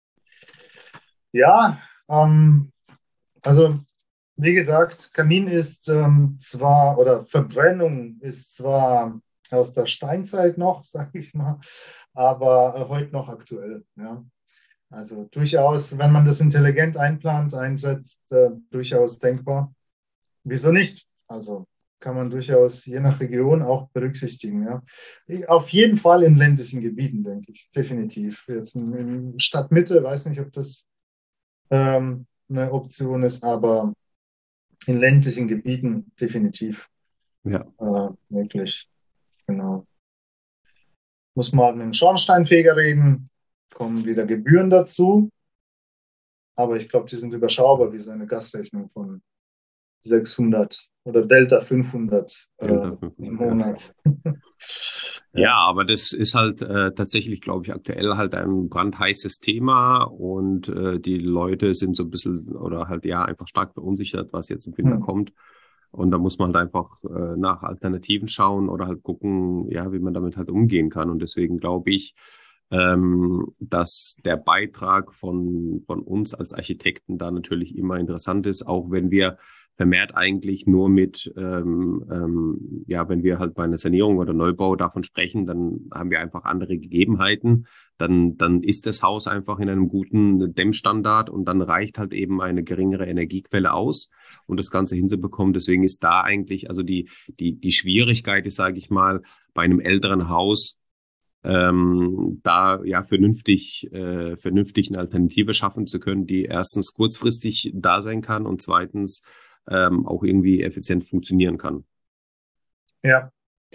Ja, ähm, also wie gesagt, Kamin ist ähm, zwar, oder Verbrennung ist zwar aus der Steinzeit noch, sage ich mal, aber äh, heute noch aktuell. Ja. Also durchaus, wenn man das intelligent einplant, einsetzt, äh, durchaus denkbar. Wieso nicht? Also kann man durchaus je nach Region auch berücksichtigen. Ja. Ich, auf jeden Fall in ländlichen Gebieten, denke ich, definitiv. Jetzt in, in Stadtmitte, weiß nicht, ob das ähm, eine Option ist, aber in ländlichen Gebieten definitiv Ja. äh, möglich. Genau. Muss man mit dem Schornsteinfeger reden, kommen wieder Gebühren dazu, aber ich glaube, die sind überschaubar, wie so eine Gasrechnung von sechshundert oder Delta fünfhundert äh, Delta im fünfhundert, ja. Monat. Ja, Ja. aber das ist halt äh, tatsächlich, glaube ich, aktuell halt ein brandheißes Thema und äh, die Leute sind so ein bisschen oder halt ja einfach stark verunsichert, was jetzt im Winter Hm. kommt. Und da muss man halt einfach äh, nach Alternativen schauen oder halt gucken, ja, wie man damit halt umgehen kann. Und deswegen glaube ich, ähm, dass der Beitrag von, von uns als Architekten da natürlich immer interessant ist, auch wenn wir vermehrt eigentlich nur mit, ähm, ähm, ja, wenn wir halt bei einer Sanierung oder Neubau davon sprechen, dann haben wir einfach andere Gegebenheiten. Dann, dann ist das Haus einfach in einem guten Dämmstandard und dann reicht halt eben eine geringere Energiequelle aus, um das Ganze hinzubekommen. Deswegen ist da eigentlich, also die, die, die Schwierigkeit ist, sage ich mal, bei einem älteren Haus, ähm, da ja vernünftig, äh, vernünftig eine Alternative schaffen zu können, die erstens kurzfristig da sein kann und zweitens ähm, auch irgendwie effizient funktionieren kann. Ja.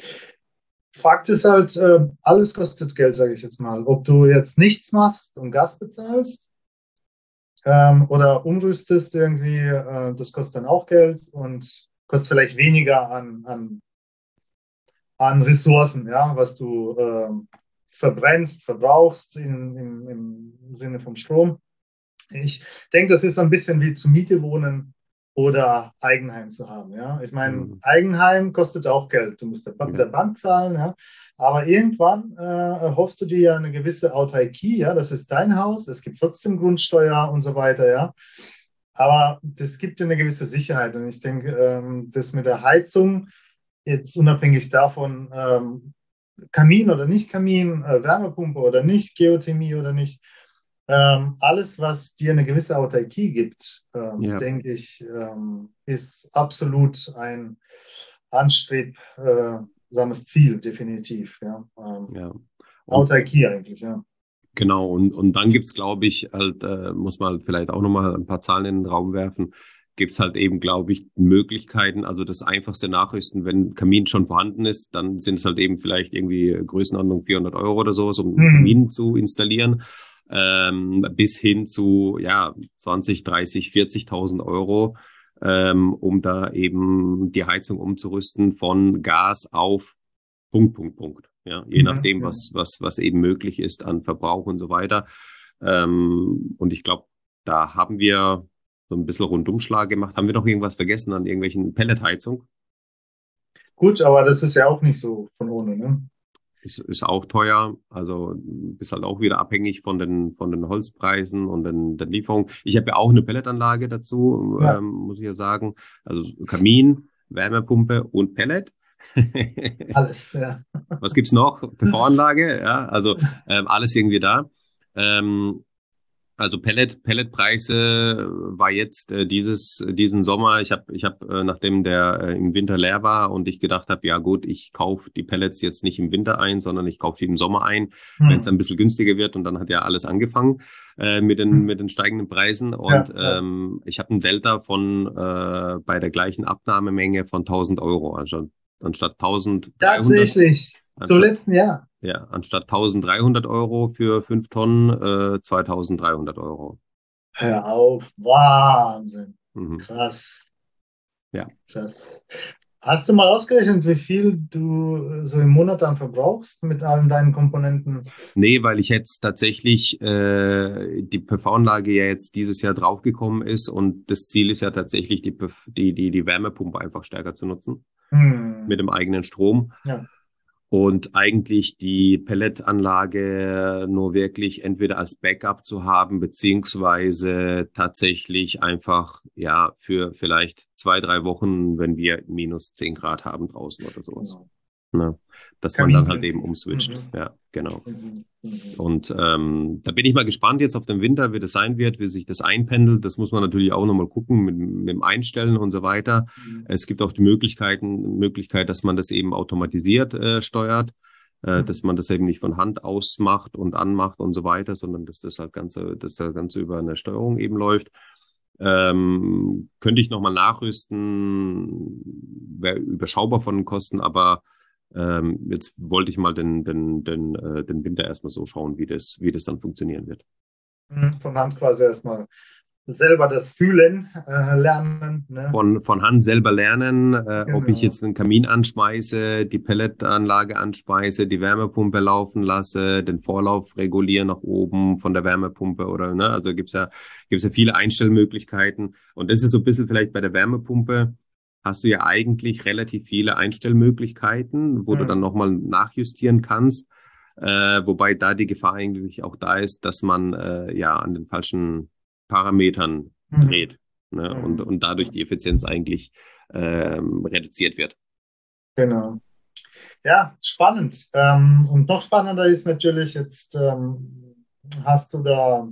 Fakt ist halt, äh, alles kostet Geld, sage ich jetzt mal. Ob du jetzt nichts machst und Gas bezahlst ähm, oder umrüstest irgendwie, äh, das kostet dann auch Geld und kostet vielleicht weniger an, an, an Ressourcen, ja, was du ähm, verbrennst, verbrauchst in, im, im Sinne vom Strom. Ich denke, das ist so ein bisschen wie zur Miete wohnen oder Eigenheim zu haben. Ja? Ich meine, Mhm. Eigenheim kostet auch Geld. Du musst der, Ba- Ja, der Bank zahlen, ja? Aber irgendwann äh, erhoffst du dir ja eine gewisse Autarkie. Ja? Das ist dein Haus. Es gibt trotzdem Grundsteuer und so weiter. Ja? Aber das gibt dir eine gewisse Sicherheit. Und ich denke, ähm, das mit der Heizung, jetzt unabhängig davon, ähm, Kamin oder nicht Kamin, äh, Wärmepumpe oder nicht, Geothermie oder nicht, ähm, alles, was dir eine gewisse Autarkie gibt, ähm, ja, denke ich, ähm, ist absolut ein anstrebsames Ziel, definitiv. Ja. Ähm, ja. Und Autarkie eigentlich, ja. genau, und, und dann gibt's, glaube ich, halt, äh, muss man vielleicht auch nochmal ein paar Zahlen in den Raum werfen, gibt's halt eben, glaube ich, Möglichkeiten, also das einfachste Nachrüsten, wenn Kamin schon vorhanden ist, dann sind es halt eben vielleicht irgendwie Größenordnung vierhundert Euro oder sowas, um einen Hm. Kamin zu installieren, ähm, bis hin zu, ja, zwanzig, dreißig, vierzigtausend Euro, ähm, um da eben die Heizung umzurüsten von Gas auf Punkt, Punkt, Punkt. Ja, je Mhm. nachdem, Ja. was, was, was eben möglich ist an Verbrauch und so weiter. Ähm, und ich glaube, da haben wir so ein bisschen Rundumschlag gemacht. Haben wir noch irgendwas vergessen an irgendwelchen Pelletheizung? Gut, aber das ist ja auch nicht so von ohne, ne? Ist, ist auch teuer. Also bist halt auch wieder abhängig von den, von den Holzpreisen und den, den Lieferungen. Ich habe ja auch eine Pelletanlage dazu, Ja, ähm, muss ich ja sagen. Also Kamin, Wärmepumpe und Pellet. alles, ja. Was gibt's noch? P V-Anlage, ja, also ähm, alles irgendwie da. Ähm, also Pellet, Pelletpreise war jetzt äh, dieses diesen Sommer. Ich habe ich habe äh, nachdem der äh, im Winter leer war und ich gedacht habe, ja gut, ich kaufe die Pellets jetzt nicht im Winter ein, sondern ich kaufe die im Sommer ein, wenn es Hm. dann ein bisschen günstiger wird. Und dann hat ja alles angefangen äh, mit den Hm. mit den steigenden Preisen. Ja, Und ja. ähm, ich habe einen Delta von äh, bei der gleichen Abnahmemenge von tausend Euro, also anstatt tausenddreihundert Tatsächlich, zum anstatt letzten Jahr. ja, anstatt tausenddreihundert Euro für fünf Tonnen, äh, zweitausenddreihundert Euro. Hör auf, Wahnsinn. Mhm. Krass, Ja. krass. Hast du mal ausgerechnet, wie viel du so im Monat dann verbrauchst mit allen deinen Komponenten? Nee, weil ich jetzt tatsächlich äh, die P V-Anlage ja jetzt dieses Jahr draufgekommen ist und das Ziel ist ja tatsächlich, die, P V die, die, die Wärmepumpe einfach stärker zu nutzen mit Hm. dem eigenen Strom. Ja. Und eigentlich die Pelletanlage nur wirklich entweder als Backup zu haben, beziehungsweise tatsächlich einfach, ja, für vielleicht zwei, drei Wochen, wenn wir minus zehn Grad haben draußen oder sowas. Genau. Ne? Dass man dann halt eben Kaminprinzip. umswitcht. Mhm. Ja, genau. Mhm. Mhm. Und ähm, da bin ich mal gespannt jetzt auf den Winter, wie das sein wird, wie sich das einpendelt. Das muss man natürlich auch nochmal gucken mit, mit dem Einstellen und so weiter. Mhm. Es gibt auch die Möglichkeiten, Möglichkeit, dass man das eben automatisiert äh, steuert, äh, dass Mhm. man das eben nicht von Hand ausmacht und anmacht und so weiter, sondern dass das halt ganze, dass das Ganze über eine Steuerung eben läuft. Ähm, könnte ich nochmal nachrüsten, wäre überschaubar von den Kosten, aber ähm, jetzt wollte ich mal den, den, den, äh, den Winter erstmal so schauen, wie das, wie das dann funktionieren wird. Mhm. Von Hand quasi erstmal selber das Fühlen äh, lernen. Ne? Von, von Hand selber lernen, äh, ob ich Genau. jetzt einen Kamin anschmeiße, die Pelletanlage anspeise, die Wärmepumpe laufen lasse, den Vorlauf reguliere nach oben von der Wärmepumpe oder, ne, also gibt's ja, gibt's ja viele Einstellmöglichkeiten. Und das ist so ein bisschen vielleicht bei der Wärmepumpe, hast du ja eigentlich relativ viele Einstellmöglichkeiten, wo du dann Mhm. nochmal nachjustieren kannst. Äh, wobei da die Gefahr eigentlich auch da ist, dass man äh, ja an den falschen Parametern Mhm. dreht. ne? Und, Mhm. und dadurch die Effizienz eigentlich ähm, reduziert wird. Genau. Ja, spannend. Ähm, und noch spannender ist natürlich, jetzt ähm, hast du da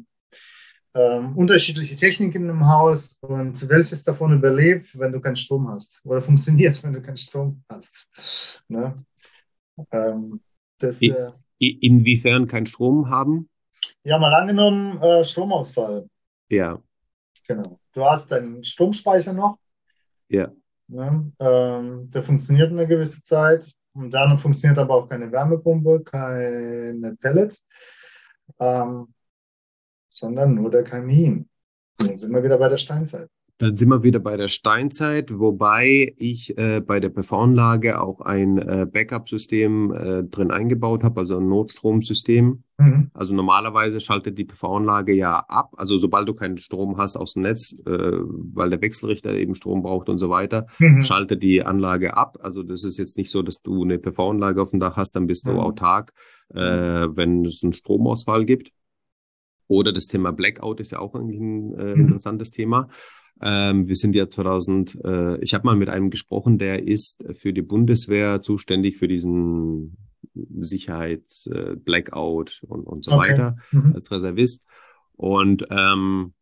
ähm, unterschiedliche Techniken im Haus und welches davon überlebt, wenn du keinen Strom hast oder funktioniert, wenn du keinen Strom hast. Ne? Ähm, das, I- äh, i- Inwiefern kein Strom haben? ja, mal angenommen, äh, Stromausfall. Ja, Genau. Du hast deinen Stromspeicher noch, ja. ne? Ähm, der funktioniert eine gewisse Zeit und dann funktioniert aber auch keine Wärmepumpe, keine Pellet, ähm, sondern nur der Kamin. Und jetzt sind wir wieder bei der Steinzeit. Dann sind wir wieder bei der Steinzeit, wobei ich äh, bei der P V-Anlage auch ein äh, Backup-System äh, drin eingebaut habe, also ein Notstromsystem. Mhm. Also normalerweise schaltet die P V-Anlage ja ab, also sobald du keinen Strom hast aus dem Netz, äh, weil der Wechselrichter eben Strom braucht und so weiter, Mhm. schaltet die Anlage ab. Also das ist jetzt nicht so, dass du eine P V-Anlage auf dem Dach hast, dann bist du Mhm. autark, äh, Mhm. wenn es einen Stromausfall gibt. Oder das Thema Blackout ist ja auch irgendwie ein äh, Mhm. interessantes Thema. Ähm, wir sind ja zweitausend, äh, ich habe mal mit einem gesprochen, der ist für die Bundeswehr zuständig für diesen Sicherheits, äh, Blackout und, und so Okay. weiter Mhm. als Reservist. Und ähm,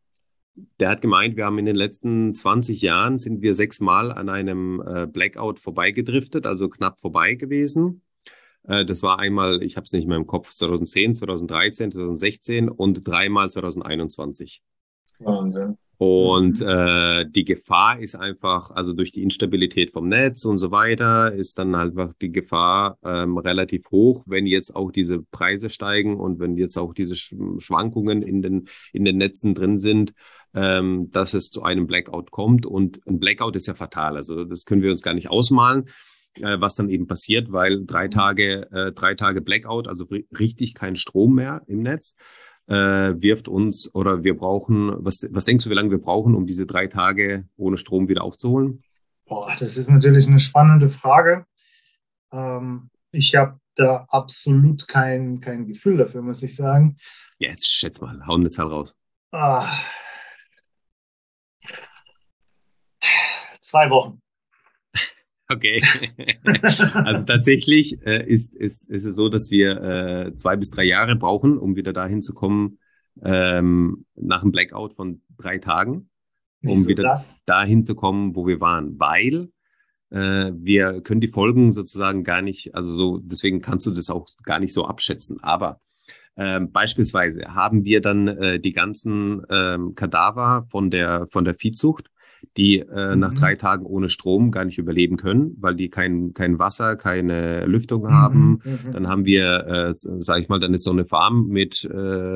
der hat gemeint, wir haben in den letzten zwanzig Jahren sind wir sechsmal an einem äh, Blackout vorbeigedriftet, also knapp vorbei gewesen. Äh, das war einmal, ich habe es nicht mehr im Kopf, zweitausendzehn, zweitausenddreizehn, zweitausendsechzehn und dreimal zweitausendeinundzwanzig. Wahnsinn. Und Mhm. äh, die Gefahr ist einfach, also durch die Instabilität vom Netz und so weiter, ist dann halt einfach die Gefahr ähm, relativ hoch, wenn jetzt auch diese Preise steigen und wenn jetzt auch diese Sch Schwankungen in den, in den Netzen drin sind, ähm, dass es zu einem Blackout kommt. Und ein Blackout ist ja fatal. Also das können wir uns gar nicht ausmalen, äh, was dann eben passiert, weil drei Mhm. Tage, äh, drei Tage Blackout, also ri- richtig kein Strom mehr im Netz äh, wirft uns oder wir brauchen, was, was denkst du, wie lange wir brauchen, um diese drei Tage ohne Strom wieder aufzuholen? Boah, das ist natürlich eine spannende Frage. Ähm, ich habe da absolut kein, kein Gefühl dafür, muss ich sagen. Ja, jetzt schätz mal, hau eine Zahl raus. Ah, zwei Wochen. Okay. Also tatsächlich äh, ist, ist, ist es so, dass wir äh, zwei bis drei Jahre brauchen, um wieder dahin zu kommen, ähm, nach einem Blackout von drei Tagen, um Wieso wieder das? dahin zu kommen, wo wir waren. Weil äh, wir können die Folgen sozusagen gar nicht, also so, deswegen kannst du das auch gar nicht so abschätzen. Aber ähm, beispielsweise haben wir dann äh, die ganzen ähm, Kadaver von der, von der Viehzucht, die äh, nach drei Mhm. Tagen ohne Strom gar nicht überleben können, weil die kein, kein Wasser, keine Lüftung Mhm. haben. Mhm. Dann haben Mhm. wir, äh, sage ich mal, dann ist so eine Farm mit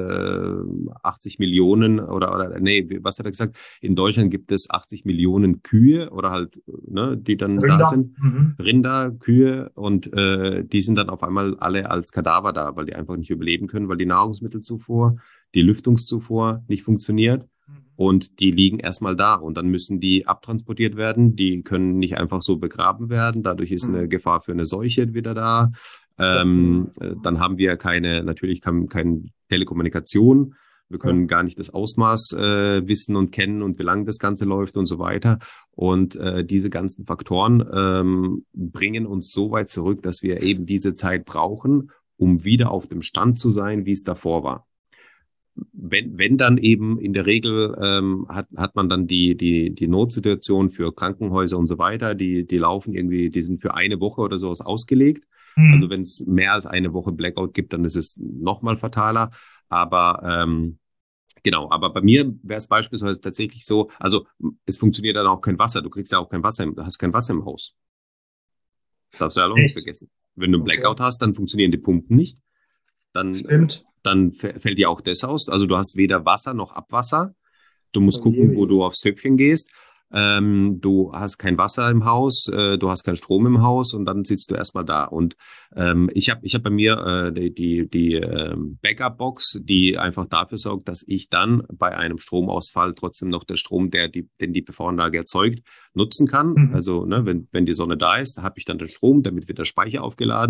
äh, achtzig Millionen oder, oder nee, was hat er gesagt? In Deutschland gibt es achtzig Millionen Kühe oder halt, ne, die dann da Rinder. sind. Mhm. Rinder, Kühe und äh, die sind dann auf einmal alle als Kadaver da, weil die einfach nicht überleben können, weil die Nahrungsmittelzufuhr, die Lüftungszufuhr nicht funktioniert und die liegen erstmal da und dann müssen die abtransportiert werden. Die können nicht einfach so begraben werden. Dadurch ist eine Mhm. Gefahr für eine Seuche wieder da. Mhm. Ähm, äh, dann haben wir keine, natürlich keine, keine Telekommunikation. Wir Ja. können gar nicht das Ausmaß äh, wissen und kennen und wie lange das Ganze läuft und so weiter. Und äh, diese ganzen Faktoren ähm, bringen uns so weit zurück, dass wir eben diese Zeit brauchen, um wieder auf dem Stand zu sein, wie es davor war. Wenn, wenn dann eben in der Regel ähm, hat, hat man dann die, die, die Notsituation für Krankenhäuser und so weiter, die, die laufen irgendwie, die sind für eine Woche oder sowas ausgelegt. Also Mhm. wenn es mehr als eine Woche Blackout gibt, dann ist es nochmal fataler. Aber ähm, genau, aber bei mir wäre es beispielsweise tatsächlich so, also es funktioniert dann auch kein Wasser. Du kriegst ja auch kein Wasser, im, du hast kein Wasser im Haus. Darfst du ja auch nicht Echt? vergessen. Wenn du einen Okay. Blackout hast, dann funktionieren die Pumpen nicht. Dann, äh, Stimmt. dann fällt dir auch das aus. Also du hast weder Wasser noch Abwasser. Du musst Oh je, oh gucken, wo je. du aufs Töpfchen gehst. Ähm, du hast kein Wasser im Haus, äh, du hast keinen Strom im Haus und dann sitzt du erstmal da. Und ähm, ich habe ich hab bei mir äh, die, die, die ähm, Backup-Box, die einfach dafür sorgt, dass ich dann bei einem Stromausfall trotzdem noch den Strom, der die, den die P V-Anlage erzeugt, nutzen kann. Mhm. Also ne, Mhm. wenn, wenn die Sonne da ist, habe ich dann den Strom, damit wird der Speicher aufgeladen.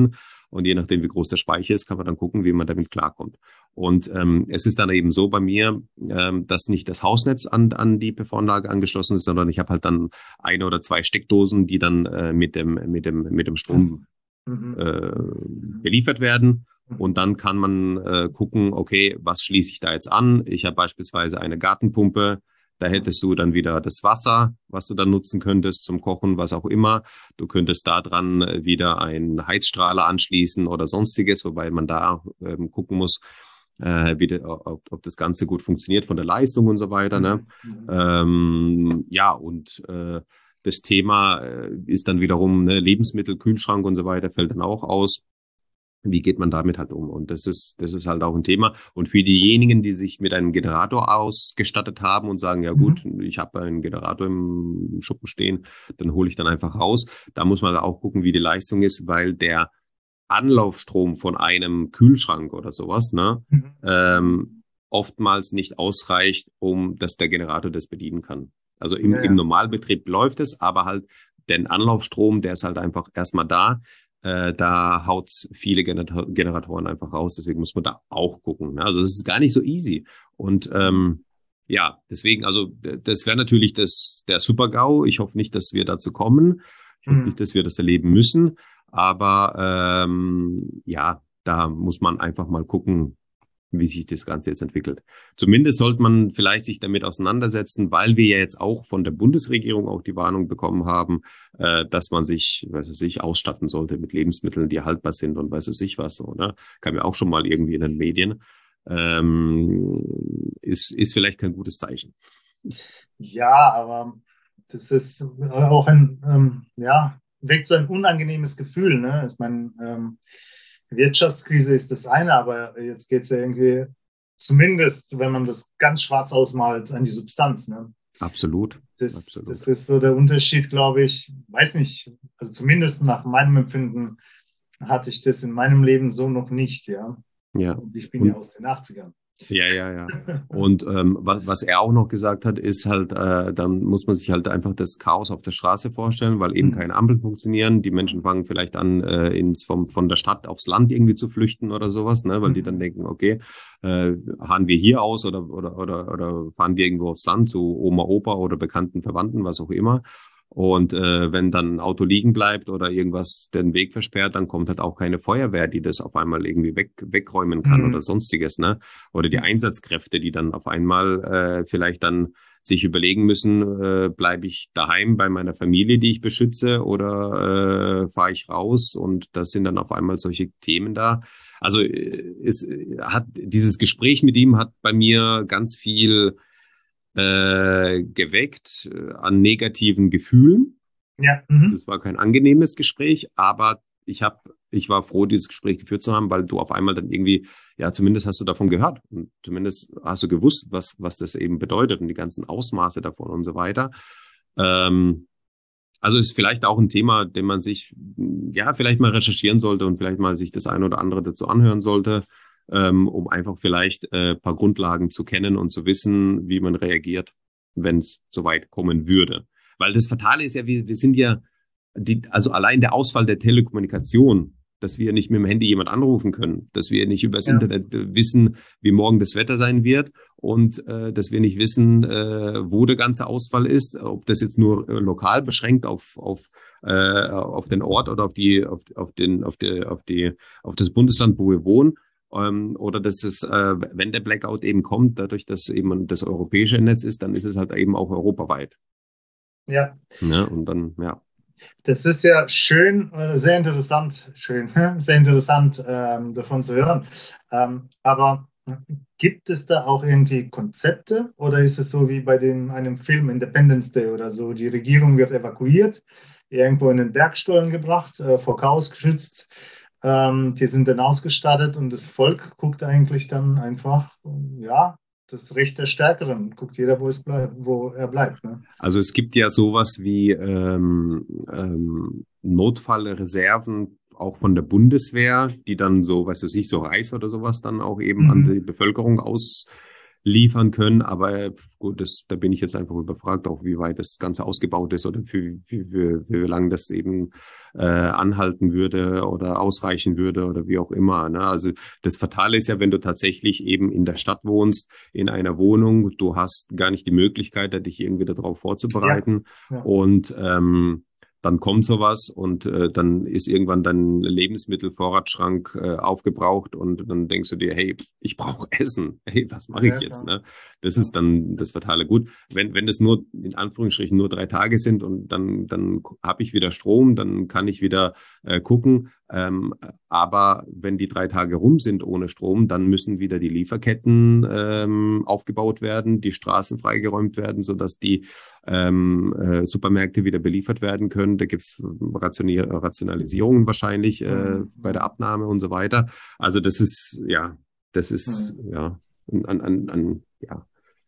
Und je nachdem, wie groß der Speicher ist, kann man dann gucken, wie man damit klarkommt. Und ähm, es ist dann eben so bei mir, ähm, dass nicht das Hausnetz an, an die P V-Anlage angeschlossen ist, sondern ich habe halt dann eine oder zwei Steckdosen, die dann äh, mit dem, mit dem, mit dem Strom äh, beliefert werden. Und dann kann man äh, gucken, okay, was schließe ich da jetzt an? Ich habe beispielsweise eine Gartenpumpe. Da hättest du dann wieder das Wasser, was du dann nutzen könntest zum Kochen, was auch immer. Du könntest da dran wieder einen Heizstrahler anschließen oder sonstiges, wobei man da ähm, gucken muss, äh, wie de, ob, ob das Ganze gut funktioniert von der Leistung und so weiter. Ne? Mhm. Ähm, ja, und äh, das Thema äh, ist dann wiederum ne, Lebensmittel, Kühlschrank und so weiter, fällt dann auch aus. Wie geht man damit halt um? Und das ist, das ist halt auch ein Thema. Und für diejenigen, die sich mit einem Generator ausgestattet haben und sagen, ja gut, mhm. ich habe einen Generator im Schuppen stehen, dann hole ich dann einfach raus. Da muss man auch gucken, wie die Leistung ist, weil der Anlaufstrom von einem Kühlschrank oder sowas, ne, mhm. ähm, oftmals nicht ausreicht, um dass der Generator das bedienen kann. Also im, ja, ja. im Normalbetrieb läuft es, aber halt den Anlaufstrom, der ist halt einfach erstmal da. Äh, da haut's viele Generator- Generatoren einfach raus. Deswegen muss man da auch gucken. Ne? Also es ist gar nicht so easy. Und ähm, ja, deswegen, also das wäre natürlich das, der Super-GAU. Ich hoffe nicht, dass wir dazu kommen. Ich hoffe mhm. nicht, dass wir das erleben müssen. Aber ähm, ja, da muss man einfach mal gucken, wie sich das Ganze jetzt entwickelt. Zumindest sollte man vielleicht sich damit auseinandersetzen, weil wir ja jetzt auch von der Bundesregierung auch die Warnung bekommen haben, äh, dass man sich, weiß ich, sich ausstatten sollte mit Lebensmitteln, die haltbar sind und weiß ich was so, ne? Kam ja auch schon mal irgendwie in den Medien. Ähm, ist, ist vielleicht kein gutes Zeichen. Ja, aber das ist auch ein, ähm, ja, weckt so ein unangenehmes Gefühl, ne? Ich meine, ähm, Wirtschaftskrise ist das eine, aber jetzt geht es ja irgendwie, zumindest, wenn man das ganz schwarz ausmalt, an die Substanz. Ne? Absolut. Das, Absolut. Das ist so der Unterschied, glaube ich. Weiß nicht, also zumindest nach meinem Empfinden hatte ich das in meinem Leben so noch nicht, ja. Ja. Und ich bin Und, ja aus den achtzigern. Ja, ja, ja. Und ähm, was, was er auch noch gesagt hat, ist halt, äh, dann muss man sich halt einfach das Chaos auf der Straße vorstellen, weil eben mhm. keine Ampeln funktionieren. Die Menschen fangen vielleicht an, äh, ins vom von der Stadt aufs Land irgendwie zu flüchten oder sowas, ne, weil mhm. die dann denken, okay, äh, fahren wir hier aus oder oder oder oder fahren wir irgendwo aufs Land zu Oma, Opa oder bekannten Verwandten, was auch immer. Und äh, wenn dann ein Auto liegen bleibt oder irgendwas den Weg versperrt, dann kommt halt auch keine Feuerwehr, die das auf einmal irgendwie weg, wegräumen kann mhm. oder sonstiges, ne? Oder die Einsatzkräfte, die dann auf einmal äh, vielleicht dann sich überlegen müssen, äh, bleibe ich daheim bei meiner Familie, die ich beschütze, oder äh, fahre ich raus? Und das sind dann auf einmal solche Themen da. Also es hat dieses Gespräch mit ihm hat bei mir ganz viel Äh, geweckt äh, an negativen Gefühlen. Ja. Mhm. Das war kein angenehmes Gespräch, aber ich habe, ich war froh, dieses Gespräch geführt zu haben, weil du auf einmal dann irgendwie, ja, zumindest hast du davon gehört und zumindest hast du gewusst, was was das eben bedeutet und die ganzen Ausmaße davon und so weiter. Ähm, also ist vielleicht auch ein Thema, den man sich, ja, vielleicht mal recherchieren sollte und vielleicht mal sich das eine oder andere dazu anhören sollte. Ähm, um einfach vielleicht äh, ein paar Grundlagen zu kennen und zu wissen, wie man reagiert, wenn es soweit kommen würde. Weil das Fatale ist ja, wir, wir sind ja, die, also allein der Ausfall der Telekommunikation, dass wir nicht mit dem Handy jemand anrufen können, dass wir nicht übers ja. Internet wissen, wie morgen das Wetter sein wird und äh, dass wir nicht wissen, äh, wo der ganze Ausfall ist, ob das jetzt nur äh, lokal beschränkt auf auf äh, auf den Ort oder auf die auf, auf den auf die auf die auf das Bundesland, wo wir wohnen. Ähm, oder dass es, äh, wenn der Blackout eben kommt, dadurch, dass eben das europäische Netz ist, dann ist es halt eben auch europaweit. Ja. Ja, und dann, ja. Das ist ja schön, sehr interessant, schön, sehr interessant ähm, davon zu hören. Ähm, aber gibt es da auch irgendwie Konzepte oder ist es so wie bei dem, einem Film Independence Day oder so, die Regierung wird evakuiert, irgendwo in den Bergstollen gebracht, äh, vor Chaos geschützt? Ähm, die sind dann ausgestattet und das Volk guckt eigentlich dann einfach, ja, das Recht der Stärkeren. Guckt jeder, wo, es bleibt, wo er bleibt. Ne? Also es gibt ja sowas wie ähm, ähm, Notfallreserven auch von der Bundeswehr, die dann so, weißt du, sich so Reis oder sowas dann auch eben mhm. an die Bevölkerung ausliefern liefern können. Aber gut, das, da bin ich jetzt einfach überfragt, auch wie weit das Ganze ausgebaut ist oder für, für, für, für wie lange das eben äh, anhalten würde oder ausreichen würde oder wie auch immer. Ne? Also das Fatale ist ja, wenn du tatsächlich eben in der Stadt wohnst, in einer Wohnung, du hast gar nicht die Möglichkeit, dich irgendwie darauf Ja, vorzubereiten ja. und ähm, dann kommt sowas und äh, dann ist irgendwann dein Lebensmittelvorratsschrank äh, aufgebraucht und dann denkst du dir, hey, ich brauche Essen. Hey, was mache ich Ja, jetzt? klar. Ne? Das Ja. ist dann das Fatale. Gut, wenn wenn das nur in Anführungsstrichen nur drei Tage sind und dann dann habe ich wieder Strom, dann kann ich wieder äh, gucken. Ähm, aber wenn die drei Tage rum sind ohne Strom, dann müssen wieder die Lieferketten ähm, aufgebaut werden, die Straßen freigeräumt werden, sodass die ähm, äh, Supermärkte wieder beliefert werden können. Da gibt's Rationier Rationalisierungen wahrscheinlich äh, Mhm. bei der Mhm. Abnahme und so weiter. Also das ist, ja, das ist, Mhm. ja, ein, ein, ein, ein, ja,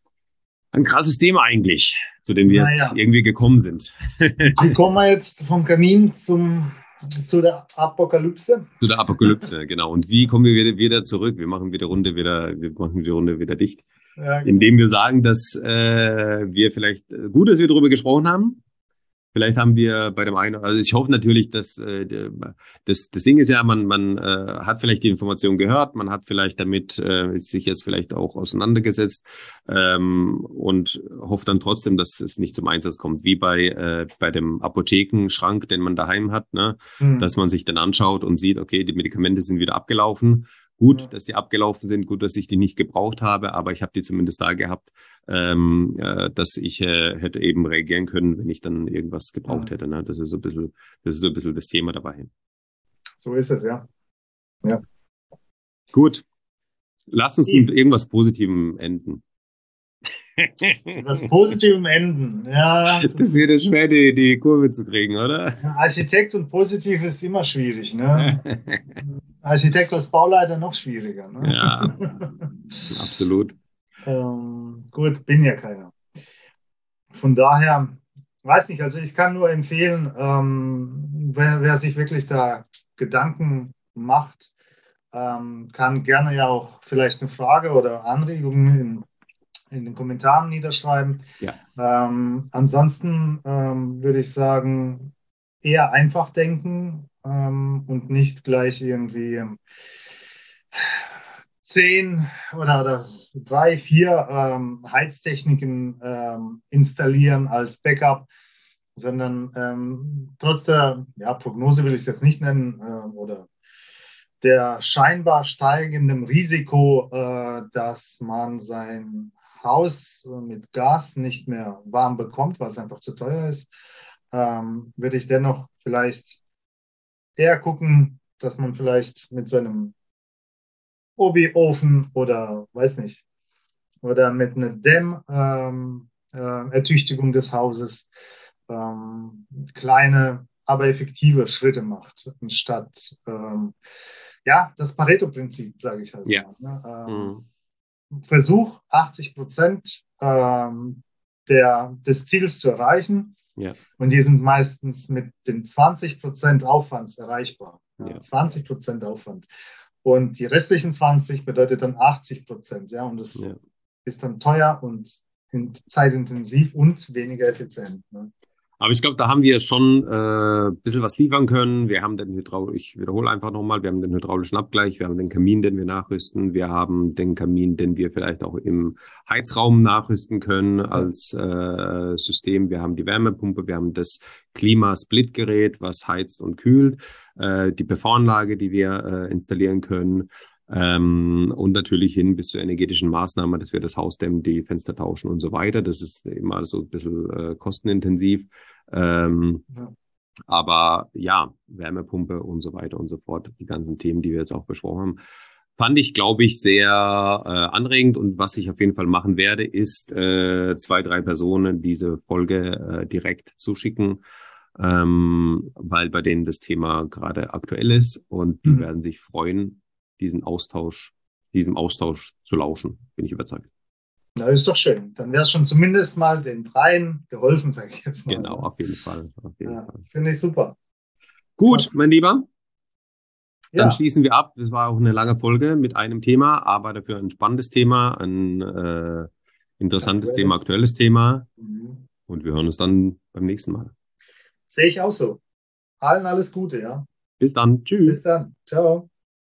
ein krasses Thema eigentlich, zu dem wir jetzt Naja, irgendwie gekommen sind. wie kommen wir jetzt vom Kamin zum, zu der Apokalypse? Zu der Apokalypse, genau. Und wie kommen wir wieder, wieder zurück? Wir machen wieder Runde wieder, wir machen die Runde wieder dicht. Ja, genau. Indem wir sagen, dass äh, wir vielleicht, äh, gut, dass wir darüber gesprochen haben. Vielleicht haben wir bei dem einen, also ich hoffe natürlich, dass äh, der, das, das Ding ist ja, man, man äh, hat vielleicht die Information gehört, man hat vielleicht damit äh, sich jetzt vielleicht auch auseinandergesetzt ähm, und hofft dann trotzdem, dass es nicht zum Einsatz kommt, wie bei, äh, bei dem Apothekenschrank, den man daheim hat, ne? Dass Mhm. man sich dann anschaut und sieht, okay, die Medikamente sind wieder abgelaufen. Gut, Ja, dass die abgelaufen sind, gut, dass ich die nicht gebraucht habe, aber ich habe die zumindest da gehabt, ähm, äh, dass ich äh, hätte eben reagieren können, wenn ich dann irgendwas gebraucht mhm. hätte. Ne? Das ist so ein bisschen, das ist so ein bisschen das Thema dabei. So ist es, ja. Ja. Gut, lasst uns mit irgendwas Positivem enden. Das Positive enden. Ja, das Das wird ja ist schwer, die, die Kurve zu kriegen, oder? ja, Architekt und positiv ist immer schwierig, ne? Architekt als Bauleiter noch schwieriger, ne? Ja, absolut. ähm, gut, bin ja keiner. Von daher, weiß nicht, also ich kann nur empfehlen, ähm, wer, wer sich wirklich da Gedanken macht, ähm, kann gerne ja auch vielleicht eine Frage oder Anregungen in, in den Kommentaren niederschreiben. Ja, Ähm, ansonsten ähm, würde ich sagen, eher einfach denken ähm, und nicht gleich irgendwie zehn oder, oder drei, vier ähm, Heiztechniken ähm, installieren als Backup, sondern ähm, trotz der ja, Prognose will ich es jetzt nicht nennen äh, oder der scheinbar steigenden Risiko, äh, dass man sein Haus mit Gas nicht mehr warm bekommt, weil es einfach zu teuer ist, ähm, würde ich dennoch vielleicht eher gucken, dass man vielleicht mit seinem Hobby-Ofen oder weiß nicht, oder mit einer Dämmertüchtigung ähm, äh, Ertüchtigung des Hauses ähm, kleine, aber effektive Schritte macht, anstatt ähm, ja, das Pareto-Prinzip, sage ich halt ja. mal. Ne? Ähm, Mhm. Versuch achtzig Prozent ähm, der, des Ziels zu erreichen Ja, und die sind meistens mit den zwanzig Prozent Aufwands erreichbar. Ja, ja, zwanzig Prozent Aufwand. Und die restlichen zwanzig bedeutet dann achtzig Prozent. Ja, und das ja. ist dann teuer und zeitintensiv und weniger effizient. Ne? Aber ich glaube, da haben wir schon äh, ein bisschen was liefern können. Wir haben den Hydraul, ich wiederhole einfach nochmal, wir haben den hydraulischen Abgleich, wir haben den Kamin, den wir nachrüsten, wir haben den Kamin, den wir vielleicht auch im Heizraum nachrüsten können Ja. als äh, System. Wir haben die Wärmepumpe, wir haben das Klimasplitgerät, was heizt und kühlt, äh, die P V-Anlage, die wir äh, installieren können. Ähm, und natürlich hin bis zur energetischen Maßnahme, dass wir das Haus dämmen, die Fenster tauschen und so weiter. Das ist immer so ein bisschen äh, kostenintensiv. Ähm, Ja. aber ja, Wärmepumpe und so weiter und so fort, die ganzen Themen, die wir jetzt auch besprochen haben, fand ich, glaube ich, sehr äh, anregend. Und was ich auf jeden Fall machen werde, ist äh, zwei, drei Personen diese Folge äh, direkt zuschicken, ähm, weil bei denen das Thema gerade aktuell ist und die Mhm. werden sich freuen, diesen Austausch, diesem Austausch zu lauschen, bin ich überzeugt. Na, ist doch schön. Dann wäre es schon zumindest mal den dreien geholfen, sage ich jetzt mal. Genau, Ne? auf jeden Fall, auf jeden Ja, Fall. finde ich super. Gut, Passt. mein Lieber. Dann Ja, schließen wir ab. Das war auch eine lange Folge mit einem Thema, aber dafür ein spannendes Thema, ein äh, interessantes Thema, aktuelles. aktuelles Thema. Mhm. Und wir hören uns dann beim nächsten Mal. Sehe ich auch so. Allen alles Gute, ja. Bis dann. Bis Tschüss. dann. Ciao.